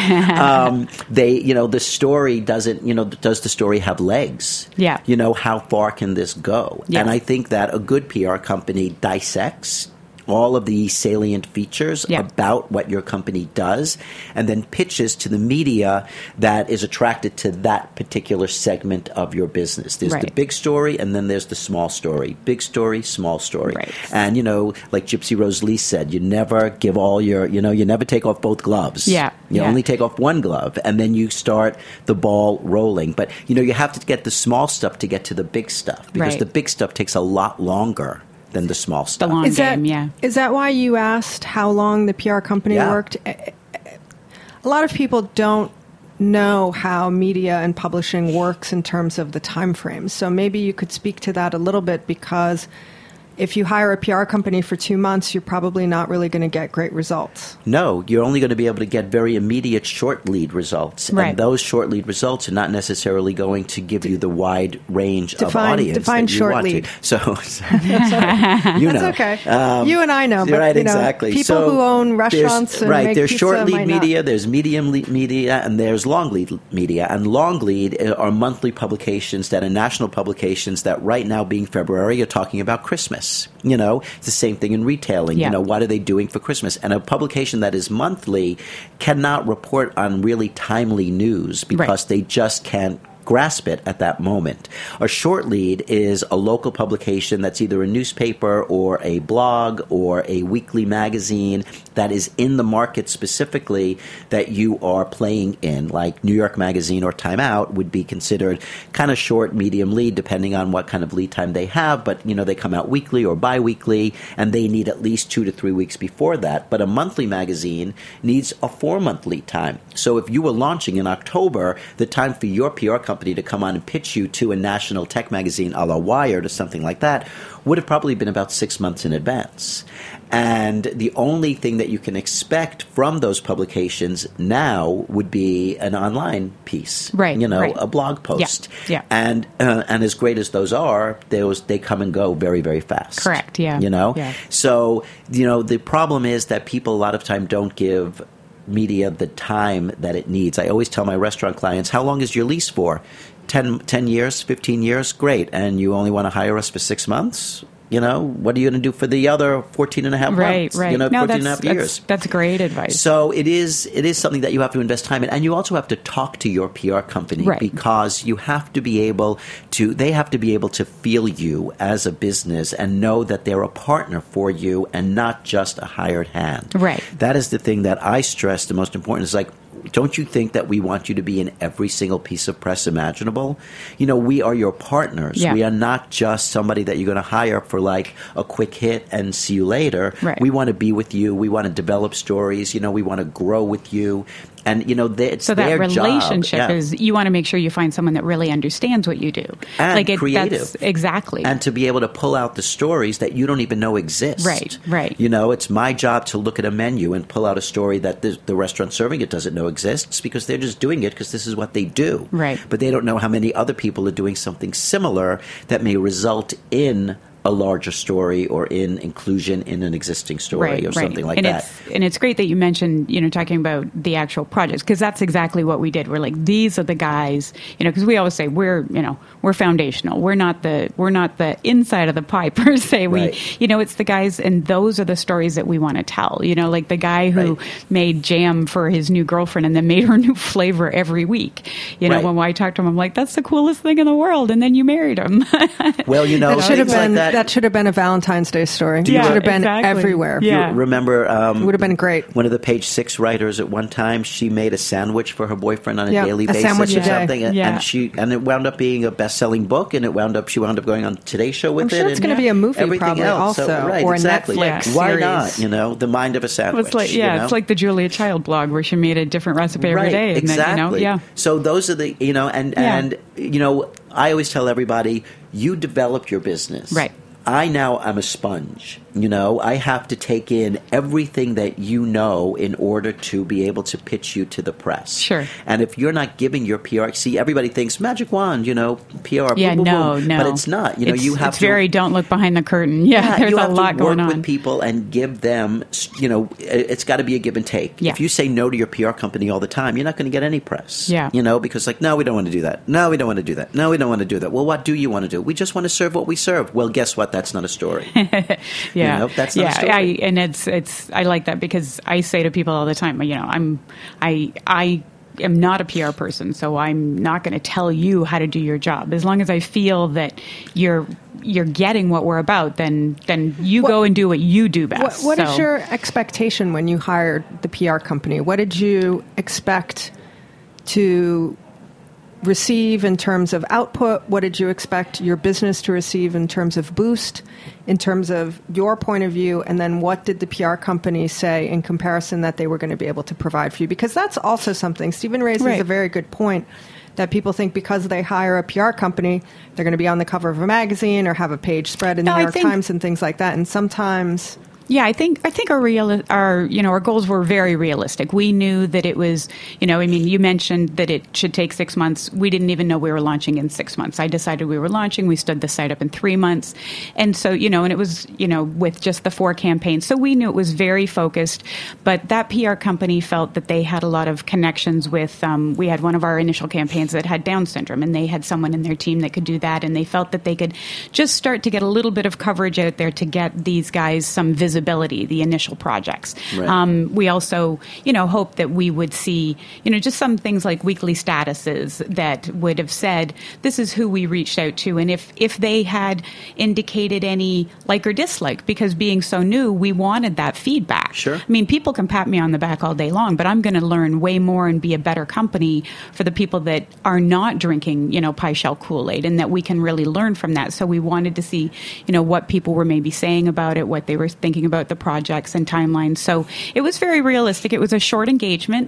Speaker 5: the story doesn't, does the story have legs?
Speaker 6: Yeah.
Speaker 5: How far can this go?
Speaker 6: Yeah.
Speaker 5: And I think that a good PR company dissects all of the salient features about what your company does and then pitches to the media that is attracted to that particular segment of your business. There's the big story and then there's the small story. Big story, small story.
Speaker 6: Right.
Speaker 5: And, like Gypsy Rose Lee said, you never give all your, you never take off both gloves.
Speaker 6: Yeah.
Speaker 5: You only take off one glove and then you start the ball rolling. But, you have to get the small stuff to get to the big stuff because the big stuff takes a lot longer than the small stuff.
Speaker 6: The long game.
Speaker 4: Is that why you asked how long the PR company worked? A lot of people don't know how media and publishing works in terms of the time frames. So maybe you could speak to that a little bit because, if you hire a PR company for 2 months, you're probably not really going to get great results.
Speaker 5: No, you're only going to be able to get very immediate short lead results.
Speaker 6: Right.
Speaker 5: And those short lead results are not necessarily going to give you the wide range of audience that you
Speaker 4: short
Speaker 5: want
Speaker 4: lead.
Speaker 5: to. So,
Speaker 4: you know. That's okay. You and I know. But,
Speaker 5: right, exactly.
Speaker 4: People who own restaurants and make
Speaker 5: there's
Speaker 4: pizza
Speaker 5: short lead media,
Speaker 4: not.
Speaker 5: there's medium lead media, and there's long lead media. And long lead are monthly publications that are national publications that right now, being February, are talking about Christmas. You know, it's the same thing in retailing.
Speaker 6: Yeah.
Speaker 5: You know, what are they doing for Christmas? And a publication that is monthly cannot report on really timely news because they just can't grasp it at that moment. A short lead is a local publication that's either a newspaper or a blog or a weekly magazine that is in the market specifically that you are playing in, like New York Magazine or Time Out would be considered kind of short, medium lead, depending on what kind of lead time they have. But, you know, they come out weekly or bi-weekly, and they need at least 2 to 3 weeks before that. But a monthly magazine needs a 4-month lead time. So if you were launching in October, the time for your PR company to come on and pitch you to a national tech magazine a la Wired or something like that would have probably been about 6 months in advance. And the only thing that you can expect from those publications now would be an online piece,
Speaker 6: right?
Speaker 5: You know,
Speaker 6: right.
Speaker 5: a blog post.
Speaker 6: Yeah.
Speaker 5: And as great as those are, they come and go very, very fast.
Speaker 6: Correct. Yeah.
Speaker 5: You know.
Speaker 6: Yeah.
Speaker 5: So the problem is that people a lot of time don't give media the time that it needs. I always tell my restaurant clients, how long is your lease for? 10 years, 15 years? Great. And you only want to hire us for 6 months? You know, what are you going to do for the other 14 and a half months?
Speaker 6: Right.
Speaker 5: You know,
Speaker 6: no,
Speaker 5: 14 and a half years.
Speaker 6: That's great advice.
Speaker 5: So it is something that you have to invest time in. And you also have to talk to your PR company because you have to be able to, they have to be able to feel you as a business and know that they're a partner for you and not just a hired hand.
Speaker 6: Right.
Speaker 5: That is the thing that I stress the most important is like, don't you think that we want you to be in every single piece of press imaginable? You know, we are your partners.
Speaker 6: Yeah.
Speaker 5: We are not just somebody that you're going to hire for like a quick hit and see you later.
Speaker 6: Right.
Speaker 5: We want to be with you. We want to develop stories. You know, we want to grow with you. And, you know, it's
Speaker 6: so that
Speaker 5: their
Speaker 6: relationship
Speaker 5: job.
Speaker 6: is you want to make sure you find someone that really understands what you do.
Speaker 5: And creative.
Speaker 6: Exactly.
Speaker 5: And to be able to pull out the stories that you don't even know exist.
Speaker 6: Right.
Speaker 5: You know, it's my job to look at a menu and pull out a story that the restaurant serving it doesn't know exists because they're just doing it because this is what they do.
Speaker 6: Right.
Speaker 5: But they don't know how many other people are doing something similar that may result in a larger story or in inclusion in an existing story or something like that.
Speaker 6: And it's great that you mentioned, you know, talking about the actual projects because that's exactly what we did. We're like, these are the guys, you know, because we always say we're foundational. We're not the inside of the pie per se. We, you know, it's the guys, and those are the stories that we want to tell. You know, like the guy who made jam for his new girlfriend and then made her new flavor every week. You know, when I talk to him, I'm like, that's the coolest thing in the world. And then you married him.
Speaker 5: Well, you know,
Speaker 4: that should have been that should have been a Valentine's Day story. It should have been everywhere.
Speaker 6: Yeah.
Speaker 5: You remember?
Speaker 4: It would have been great.
Speaker 5: One of the Page Six writers at one time, she made a sandwich for her boyfriend on a daily basis
Speaker 4: sandwich
Speaker 5: or something, and it wound up being a best-selling book, and she wound up going on Today Show with it.
Speaker 4: I'm sure it's going to be a movie probably
Speaker 5: else.
Speaker 4: also, or a Netflix series.
Speaker 5: Why not? You know, the mind of a sandwich.
Speaker 6: It's like, it's like the Julia Child blog where she made a different recipe every day. And
Speaker 5: Exactly.
Speaker 6: Then,
Speaker 5: So those are the, you know, and you know, I always tell everybody, you develop your business.
Speaker 6: Right.
Speaker 5: I now am a sponge. You know, I have to take in everything that you know in order to be able to pitch you to the press.
Speaker 6: Sure.
Speaker 5: And if you're not giving your PR, see, everybody thinks magic wand, you know, PR.
Speaker 6: Yeah,
Speaker 5: boom, boom,
Speaker 6: no,
Speaker 5: boom.
Speaker 6: no.
Speaker 5: But it's not. You know, you have
Speaker 6: it's very don't look behind the curtain. Yeah, there's
Speaker 5: you
Speaker 6: a
Speaker 5: have
Speaker 6: lot
Speaker 5: to
Speaker 6: going
Speaker 5: work
Speaker 6: on.
Speaker 5: with people and give them, you know, it's got to be a give and take.
Speaker 6: Yeah.
Speaker 5: If you say no to your PR company all the time, you're not going to get any press.
Speaker 6: Yeah.
Speaker 5: You know, because like, no, we don't want to do that. No, we don't want to do that. No, we don't want to do that. Well, what do you want to do? We just want to serve what we serve. Well, guess what? That's not a story.
Speaker 6: Yeah.
Speaker 5: You know, that's not a story.
Speaker 6: I like that because I say to people all the time, you know, I am not a PR person, so I'm not going to tell you how to do your job. As long as I feel that you're getting what we're about, then you go and do what you do best.
Speaker 4: What is your expectation when you hired the PR company? What did you expect to receive in terms of output? What did you expect your business to receive in terms of boost, in terms of your point of view? And then what did the PR company say in comparison that they were going to be able to provide for you? Because that's also something. Stephen raises a very good point that people think because they hire a PR company, they're going to be on the cover of a magazine or have a page spread in the New York Times and things like that. And sometimes...
Speaker 6: Yeah, I think our goals were very realistic. We knew that it was, you mentioned that it should take 6 months. We didn't even know we were launching in 6 months. I decided we were launching. We stood the site up in 3 months. And so, and it was, with just the 4 campaigns. So we knew it was very focused. But that PR company felt that they had a lot of connections with, we had one of our initial campaigns that had Down syndrome, and they had someone in their team that could do that. And they felt that they could just start to get a little bit of coverage out there to get these guys some visibility, the initial projects. Right. We also, hope that we would see, just some things like weekly statuses that would have said, this is who we reached out to. And if they had indicated any like or dislike, because being so new, we wanted that feedback.
Speaker 5: Sure.
Speaker 6: I mean, people can pat me on the back all day long, but I'm going to learn way more and be a better company for the people that are not drinking, pie shell Kool-Aid, and that we can really learn from that. So we wanted to see, what people were maybe saying about it, what they were thinking about the projects and timelines. So it was very realistic. It was a short engagement.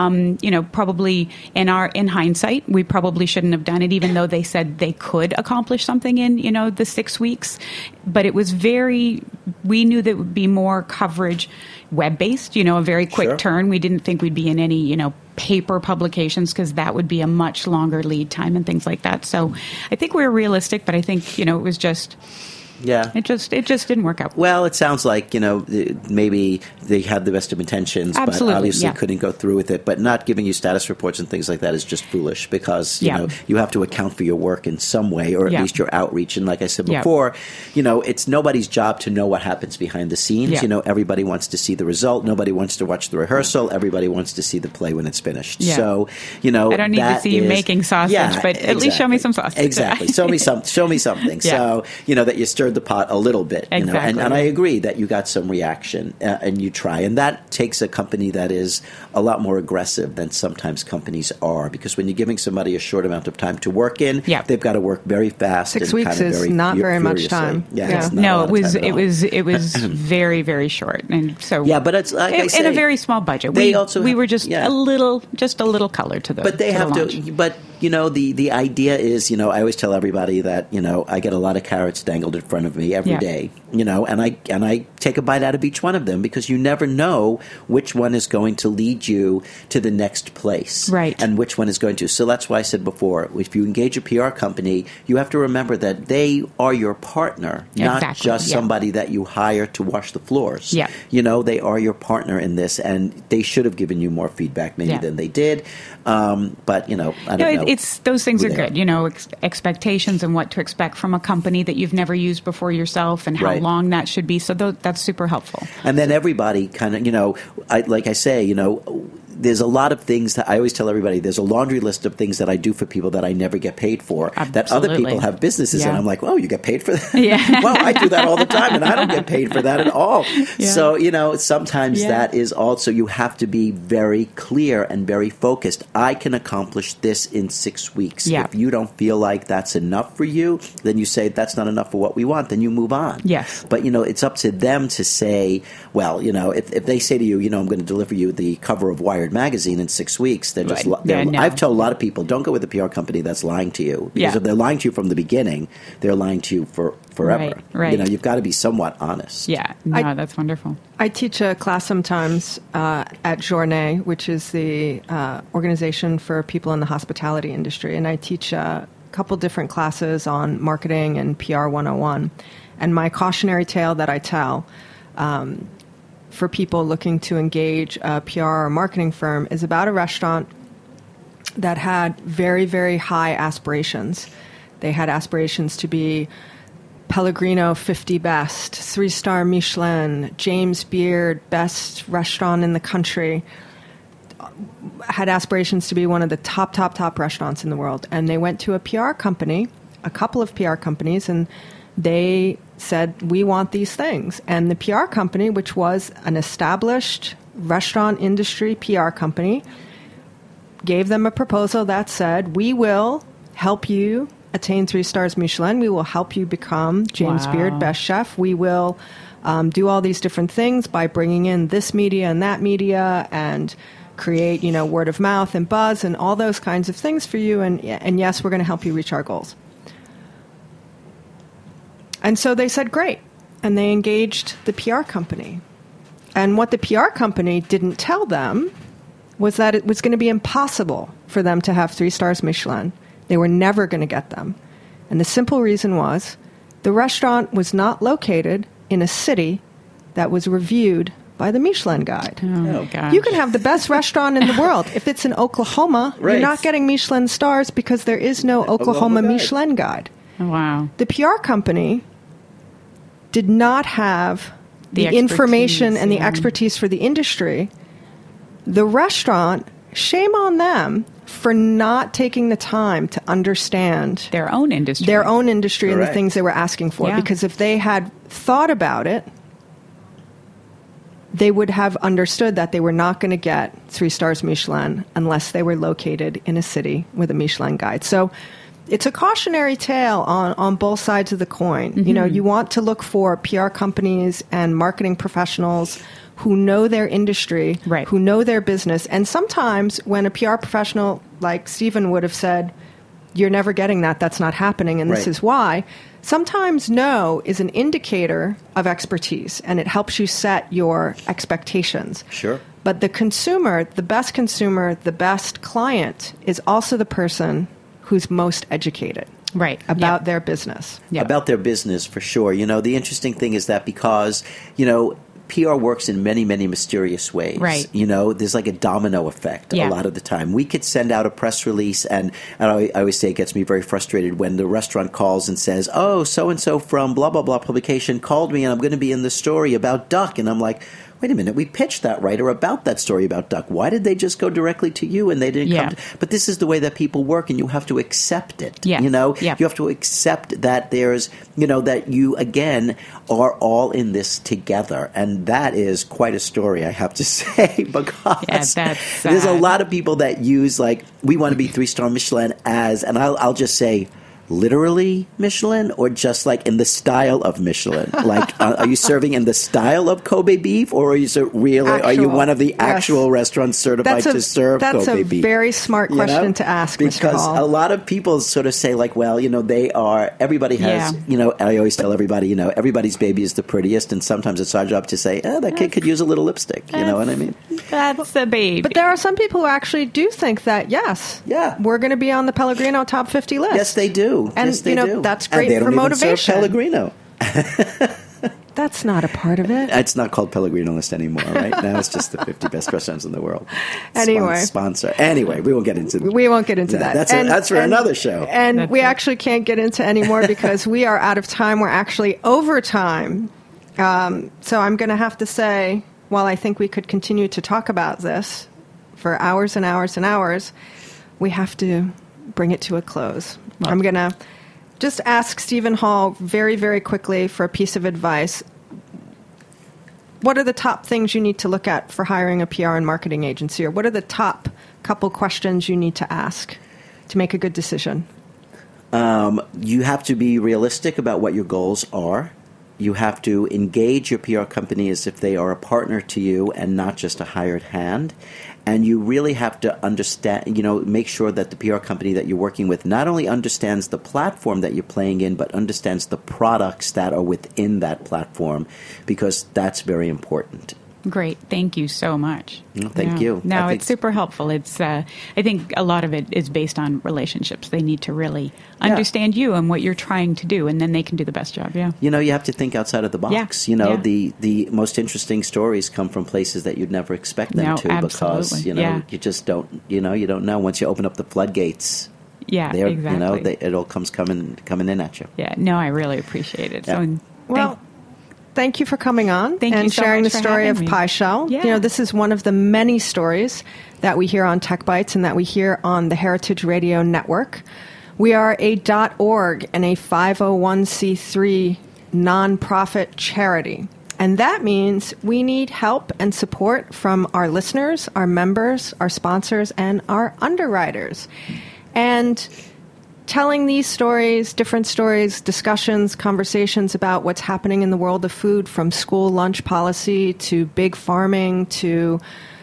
Speaker 6: Probably in hindsight, we probably shouldn't have done it, even though they said they could accomplish something in, the 6 weeks. But it was we knew that it would be more coverage web-based, a very quick turn. We didn't think we'd be in any, paper publications, because that would be a much longer lead time and things like that. So I think we were realistic, but I think, it was just...
Speaker 5: Yeah.
Speaker 6: It just didn't work out.
Speaker 5: Well, it sounds like, maybe they had the best of intentions,
Speaker 6: Absolutely,
Speaker 5: but obviously
Speaker 6: yeah.
Speaker 5: couldn't go through with it. But not giving you status reports and things like that is just foolish, because, you have to account for your work in some way, or at least your outreach. And like I said before, it's nobody's job to know what happens behind the scenes.
Speaker 6: Yeah.
Speaker 5: Everybody wants to see the result. Nobody wants to watch the rehearsal. Everybody wants to see the play when it's finished.
Speaker 6: Yeah.
Speaker 5: So,
Speaker 6: I don't need to see you making sausage, but at least show me some sausage.
Speaker 5: Exactly. Show me something. So, that you stirred the pot a little bit.
Speaker 6: Exactly.
Speaker 5: And I agree that you got some reaction, and you try. And that takes a company that is a lot more aggressive than sometimes companies are, because when you're giving somebody a short amount of time to work in, they've got to work very fast.
Speaker 4: 6 weeks is not very much time.
Speaker 6: No, it was very, very short. And so
Speaker 5: but it's like I say,
Speaker 6: in a very small budget. We were just a little color to the.
Speaker 5: But they have to. But the idea is, I always tell everybody that I get a lot of carrots dangled in front of me every day, and I take a bite out of each one of them, because you never know which one is going to lead you to the next place,
Speaker 6: right?
Speaker 5: And which one is going to. So that's why I said before, if you engage a PR company, you have to remember that they are your partner, not just somebody that you hire to wash the floors.
Speaker 6: Yeah.
Speaker 5: They are your partner in this, and they should have given you more feedback maybe than they did. But I don't know.
Speaker 6: It's those things are good. Expectations and what to expect from a company that you've never used before yourself, and how long that should be. So that's super helpful.
Speaker 5: And then everybody kind of, like I say, there's a lot of things that I always tell everybody, there's a laundry list of things that I do for people that I never get paid for, that other people have businesses, and I'm like, oh, you get paid for that?
Speaker 6: Yeah.
Speaker 5: Well, I do that all the time, and I don't get paid for that at all. Yeah. So, sometimes that is also, you have to be very clear and very focused. I can accomplish this in 6 weeks.
Speaker 6: Yeah.
Speaker 5: If you don't feel like that's enough for you, then you say that's not enough for what we want, then you move on.
Speaker 6: Yes.
Speaker 5: But, it's up to them to say, well, if they say to you, I'm going to deliver you the cover of Wired magazine in 6 weeks, they're just I've told a lot of people, don't go with a PR company that's lying to you, because if they're lying to you from the beginning, they're lying to you forever.
Speaker 6: Right.
Speaker 5: You've got to be somewhat honest.
Speaker 6: Yeah, no, that's wonderful.
Speaker 4: I teach a class sometimes at Journée, which is the organization for people in the hospitality industry, and I teach a couple different classes on marketing and PR 101. And my cautionary tale that I tell for people looking to engage a PR or marketing firm is about a restaurant that had very, very high aspirations. They had aspirations to be Pellegrino 50 Best, 3-star Michelin, James Beard, best restaurant in the country, had aspirations to be one of the top restaurants in the world. And they went to a PR company, a couple of PR companies, and they said, we want these things. And the PR company, which was an established restaurant industry PR company, gave them a proposal that said, we will help you attain 3 stars Michelin. We will help you become James Beard Best Chef. We will do all these different things by bringing in this media and that media and create, word of mouth and buzz and all those kinds of things for you. And yes, we're going to help you reach our goals. And so they said, great. And they engaged the PR company. And what the PR company didn't tell them was that it was going to be impossible for them to have 3 stars Michelin. They were never going to get them. And the simple reason was the restaurant was not located in a city that was reviewed by the Michelin Guide.
Speaker 6: Oh, gosh.
Speaker 4: You can have the best restaurant in the world. If it's in Oklahoma,
Speaker 5: Right.
Speaker 4: you're not getting Michelin stars because there is no Oklahoma
Speaker 5: Guide.
Speaker 4: Michelin Guide.
Speaker 6: Oh, wow.
Speaker 4: The PR company did not have the
Speaker 6: The
Speaker 4: information
Speaker 6: expertise,
Speaker 4: and the
Speaker 6: yeah.
Speaker 4: expertise for the industry. The restaurant, shame on them for not taking the time to understand
Speaker 6: Their own industry.
Speaker 4: and the
Speaker 5: Correct.
Speaker 4: things they were asking for.
Speaker 6: Yeah.
Speaker 4: Because if they had thought about it, they would have understood that they were not going to get 3 stars Michelin unless they were located in a city with a Michelin Guide. So it's a cautionary tale on both sides of the coin.
Speaker 6: Mm-hmm.
Speaker 4: You want to look for PR companies and marketing professionals who know their industry,
Speaker 6: Right.
Speaker 4: who know their business. And sometimes when a PR professional like Stephen would have said, you're never getting that, that's not happening, and this
Speaker 5: Right.
Speaker 4: is why, sometimes no is an indicator of expertise, and it helps you set your expectations.
Speaker 5: Sure.
Speaker 4: But the consumer, the best client, is also the person who's most educated
Speaker 6: Right.
Speaker 4: about
Speaker 6: Yep.
Speaker 4: their business.
Speaker 6: Yep.
Speaker 5: About their business, for sure. The interesting thing is that because, PR works in many, many mysterious ways.
Speaker 6: Right.
Speaker 5: There's like a domino effect
Speaker 6: Yeah.
Speaker 5: a lot of the time. We could send out a press release, and I always say it gets me very frustrated when the restaurant calls and says, oh, so-and-so from blah, blah, blah publication called me, and I'm going to be in the story about duck. And I'm like, wait a minute, we pitched that writer about that story about duck. Why did they just go directly to you and they didn't
Speaker 6: Yeah.
Speaker 5: come to... But this is the way that people work, and you have to accept it.
Speaker 6: Yeah. Yeah.
Speaker 5: You have to accept that there's, that you, again, are all in this together. And that is quite a story, I have to say, because
Speaker 6: Yeah, that's
Speaker 5: there's a
Speaker 6: sad.
Speaker 5: lot of people that use, like, we want to be 3-star Michelin as, and I'll just say, literally Michelin, or just like in the style of Michelin? Like, are you serving in the style of Kobe beef, or are you are you one of the actual restaurants certified to serve
Speaker 4: That's
Speaker 5: Kobe
Speaker 4: a
Speaker 5: beef?
Speaker 4: very smart question to ask,
Speaker 5: because
Speaker 4: Mr. Hall.
Speaker 5: a lot of people sort of say, like, well, they are, everybody has, I always tell everybody, everybody's baby is the prettiest, and sometimes it's our job to say, that kid could use a little lipstick. You know what I mean?
Speaker 6: That's a baby.
Speaker 4: But there are some people who actually do think that, yes,
Speaker 5: Yeah.
Speaker 4: we're going to be on the Pellegrino top 50 list.
Speaker 5: Yes, they do.
Speaker 4: And,
Speaker 5: yes, they do.
Speaker 4: that's
Speaker 5: And
Speaker 4: great
Speaker 5: they
Speaker 4: for
Speaker 5: don't even
Speaker 4: motivation.
Speaker 5: serve Pellegrino.
Speaker 4: That's not a part of it.
Speaker 5: It's not called Pellegrino List anymore, right? Now it's just the 50 best restaurants in the world.
Speaker 4: Anyway.
Speaker 5: Sponsor. Anyway, we won't get into
Speaker 4: We won't get into that.
Speaker 5: That's for another show.
Speaker 4: And we actually can't get into any more because we are out of time. We're actually over time. So I'm going to have to say, while I think we could continue to talk about this for hours and hours and hours, we have to bring it to a close. I'm going to just ask Stephen Hall very, very quickly for a piece of advice. What are the top things you need to look at for hiring a PR and marketing agency? Or what are the top couple questions you need to ask to make a good decision?
Speaker 5: You have to be realistic about what your goals are. You have to engage your PR company as if they are a partner to you and not just a hired hand. And you really have to understand, make sure that the PR company that you're working with not only understands the platform that you're playing in, but understands the products that are within that platform, because that's very important.
Speaker 6: Great. Thank you so much.
Speaker 5: No, thank you.
Speaker 6: No,
Speaker 5: I think
Speaker 6: it's super helpful. It's I think a lot of it is based on relationships. They need to really understand you and what you're trying to do, and then they can do the best job. Yeah.
Speaker 5: You have to think outside of the box.
Speaker 6: Yeah.
Speaker 5: The most interesting stories come from places that you'd never expect them to,
Speaker 6: absolutely.
Speaker 5: because you just don't you don't know once you open up the floodgates.
Speaker 6: Yeah, exactly.
Speaker 5: It all comes coming in at you.
Speaker 6: Yeah. No, I really appreciate it.
Speaker 5: Yeah.
Speaker 6: So,
Speaker 4: Thank you for coming on
Speaker 6: Thank
Speaker 4: and
Speaker 6: you so
Speaker 4: sharing the
Speaker 6: much for
Speaker 4: story of
Speaker 6: having me.
Speaker 4: Pie Shell.
Speaker 6: Yeah.
Speaker 4: This is one of the many stories that we hear on Tech Bites and that we hear on the Heritage Radio Network. We are a .org and a 501c3 nonprofit charity. And that means we need help and support from our listeners, our members, our sponsors, and our underwriters. And telling these stories, different stories, discussions, conversations about what's happening in the world of food, from school lunch policy to big farming to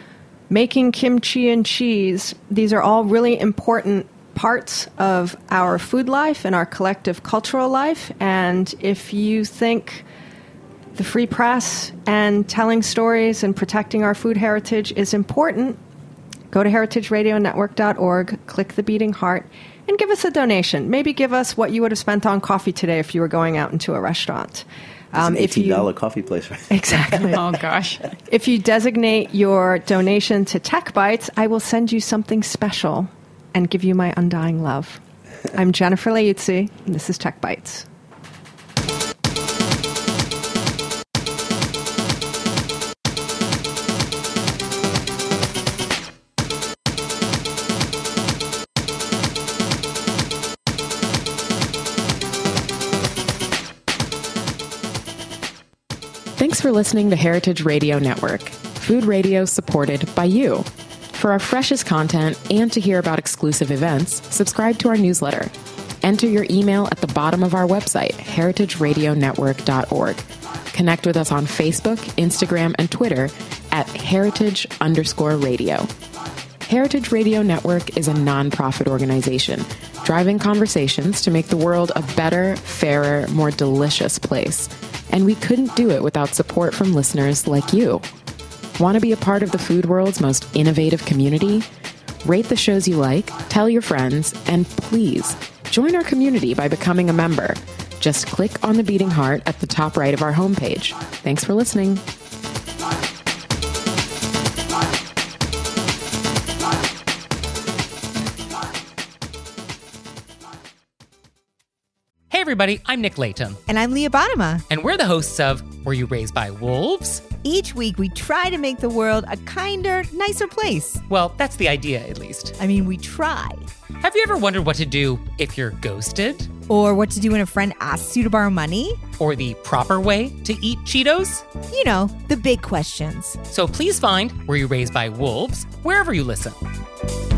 Speaker 4: making kimchi and cheese. These are all really important parts of our food life and our collective cultural life. And if you think the free press and telling stories and protecting our food heritage is important, go to heritageradionetwork.org, click the beating heart, and give us a donation. Maybe give us what you would have spent on coffee today if you were going out into a restaurant.
Speaker 5: It's an $18 coffee place, right?
Speaker 4: Exactly.
Speaker 6: Oh, gosh.
Speaker 4: If you designate your donation to Tech Bites, I will send you something special and give you my undying love. I'm Jennifer Leuzzi, and this is Tech Bites.
Speaker 3: Thanks for listening to Heritage Radio Network, food radio supported by you. For our freshest content and to hear about exclusive events, subscribe to our newsletter. Enter your email at the bottom of our website, heritageradionetwork.org. Connect with us on Facebook, Instagram, and Twitter at heritage_radio. Heritage Radio Network is a nonprofit organization driving conversations to make the world a better, fairer, more delicious place. And we couldn't do it without support from listeners like you. Want to be a part of the food world's most innovative community? Rate the shows you like, tell your friends, and please join our community by becoming a member. Just click on the beating heart at the top right of our homepage. Thanks for listening.
Speaker 8: Hey everybody, I'm Nick Latham.
Speaker 9: And I'm Leah Bottima.
Speaker 8: And we're the hosts of Were You Raised by Wolves?
Speaker 9: Each week we try to make the world a kinder, nicer place.
Speaker 8: Well, that's the idea, at least.
Speaker 9: I mean, we try.
Speaker 8: Have you ever wondered what to do if you're ghosted?
Speaker 9: Or what to do when a friend asks you to borrow money?
Speaker 8: Or the proper way to eat Cheetos?
Speaker 9: You know, the big questions.
Speaker 8: So please find Were You Raised by Wolves wherever you listen.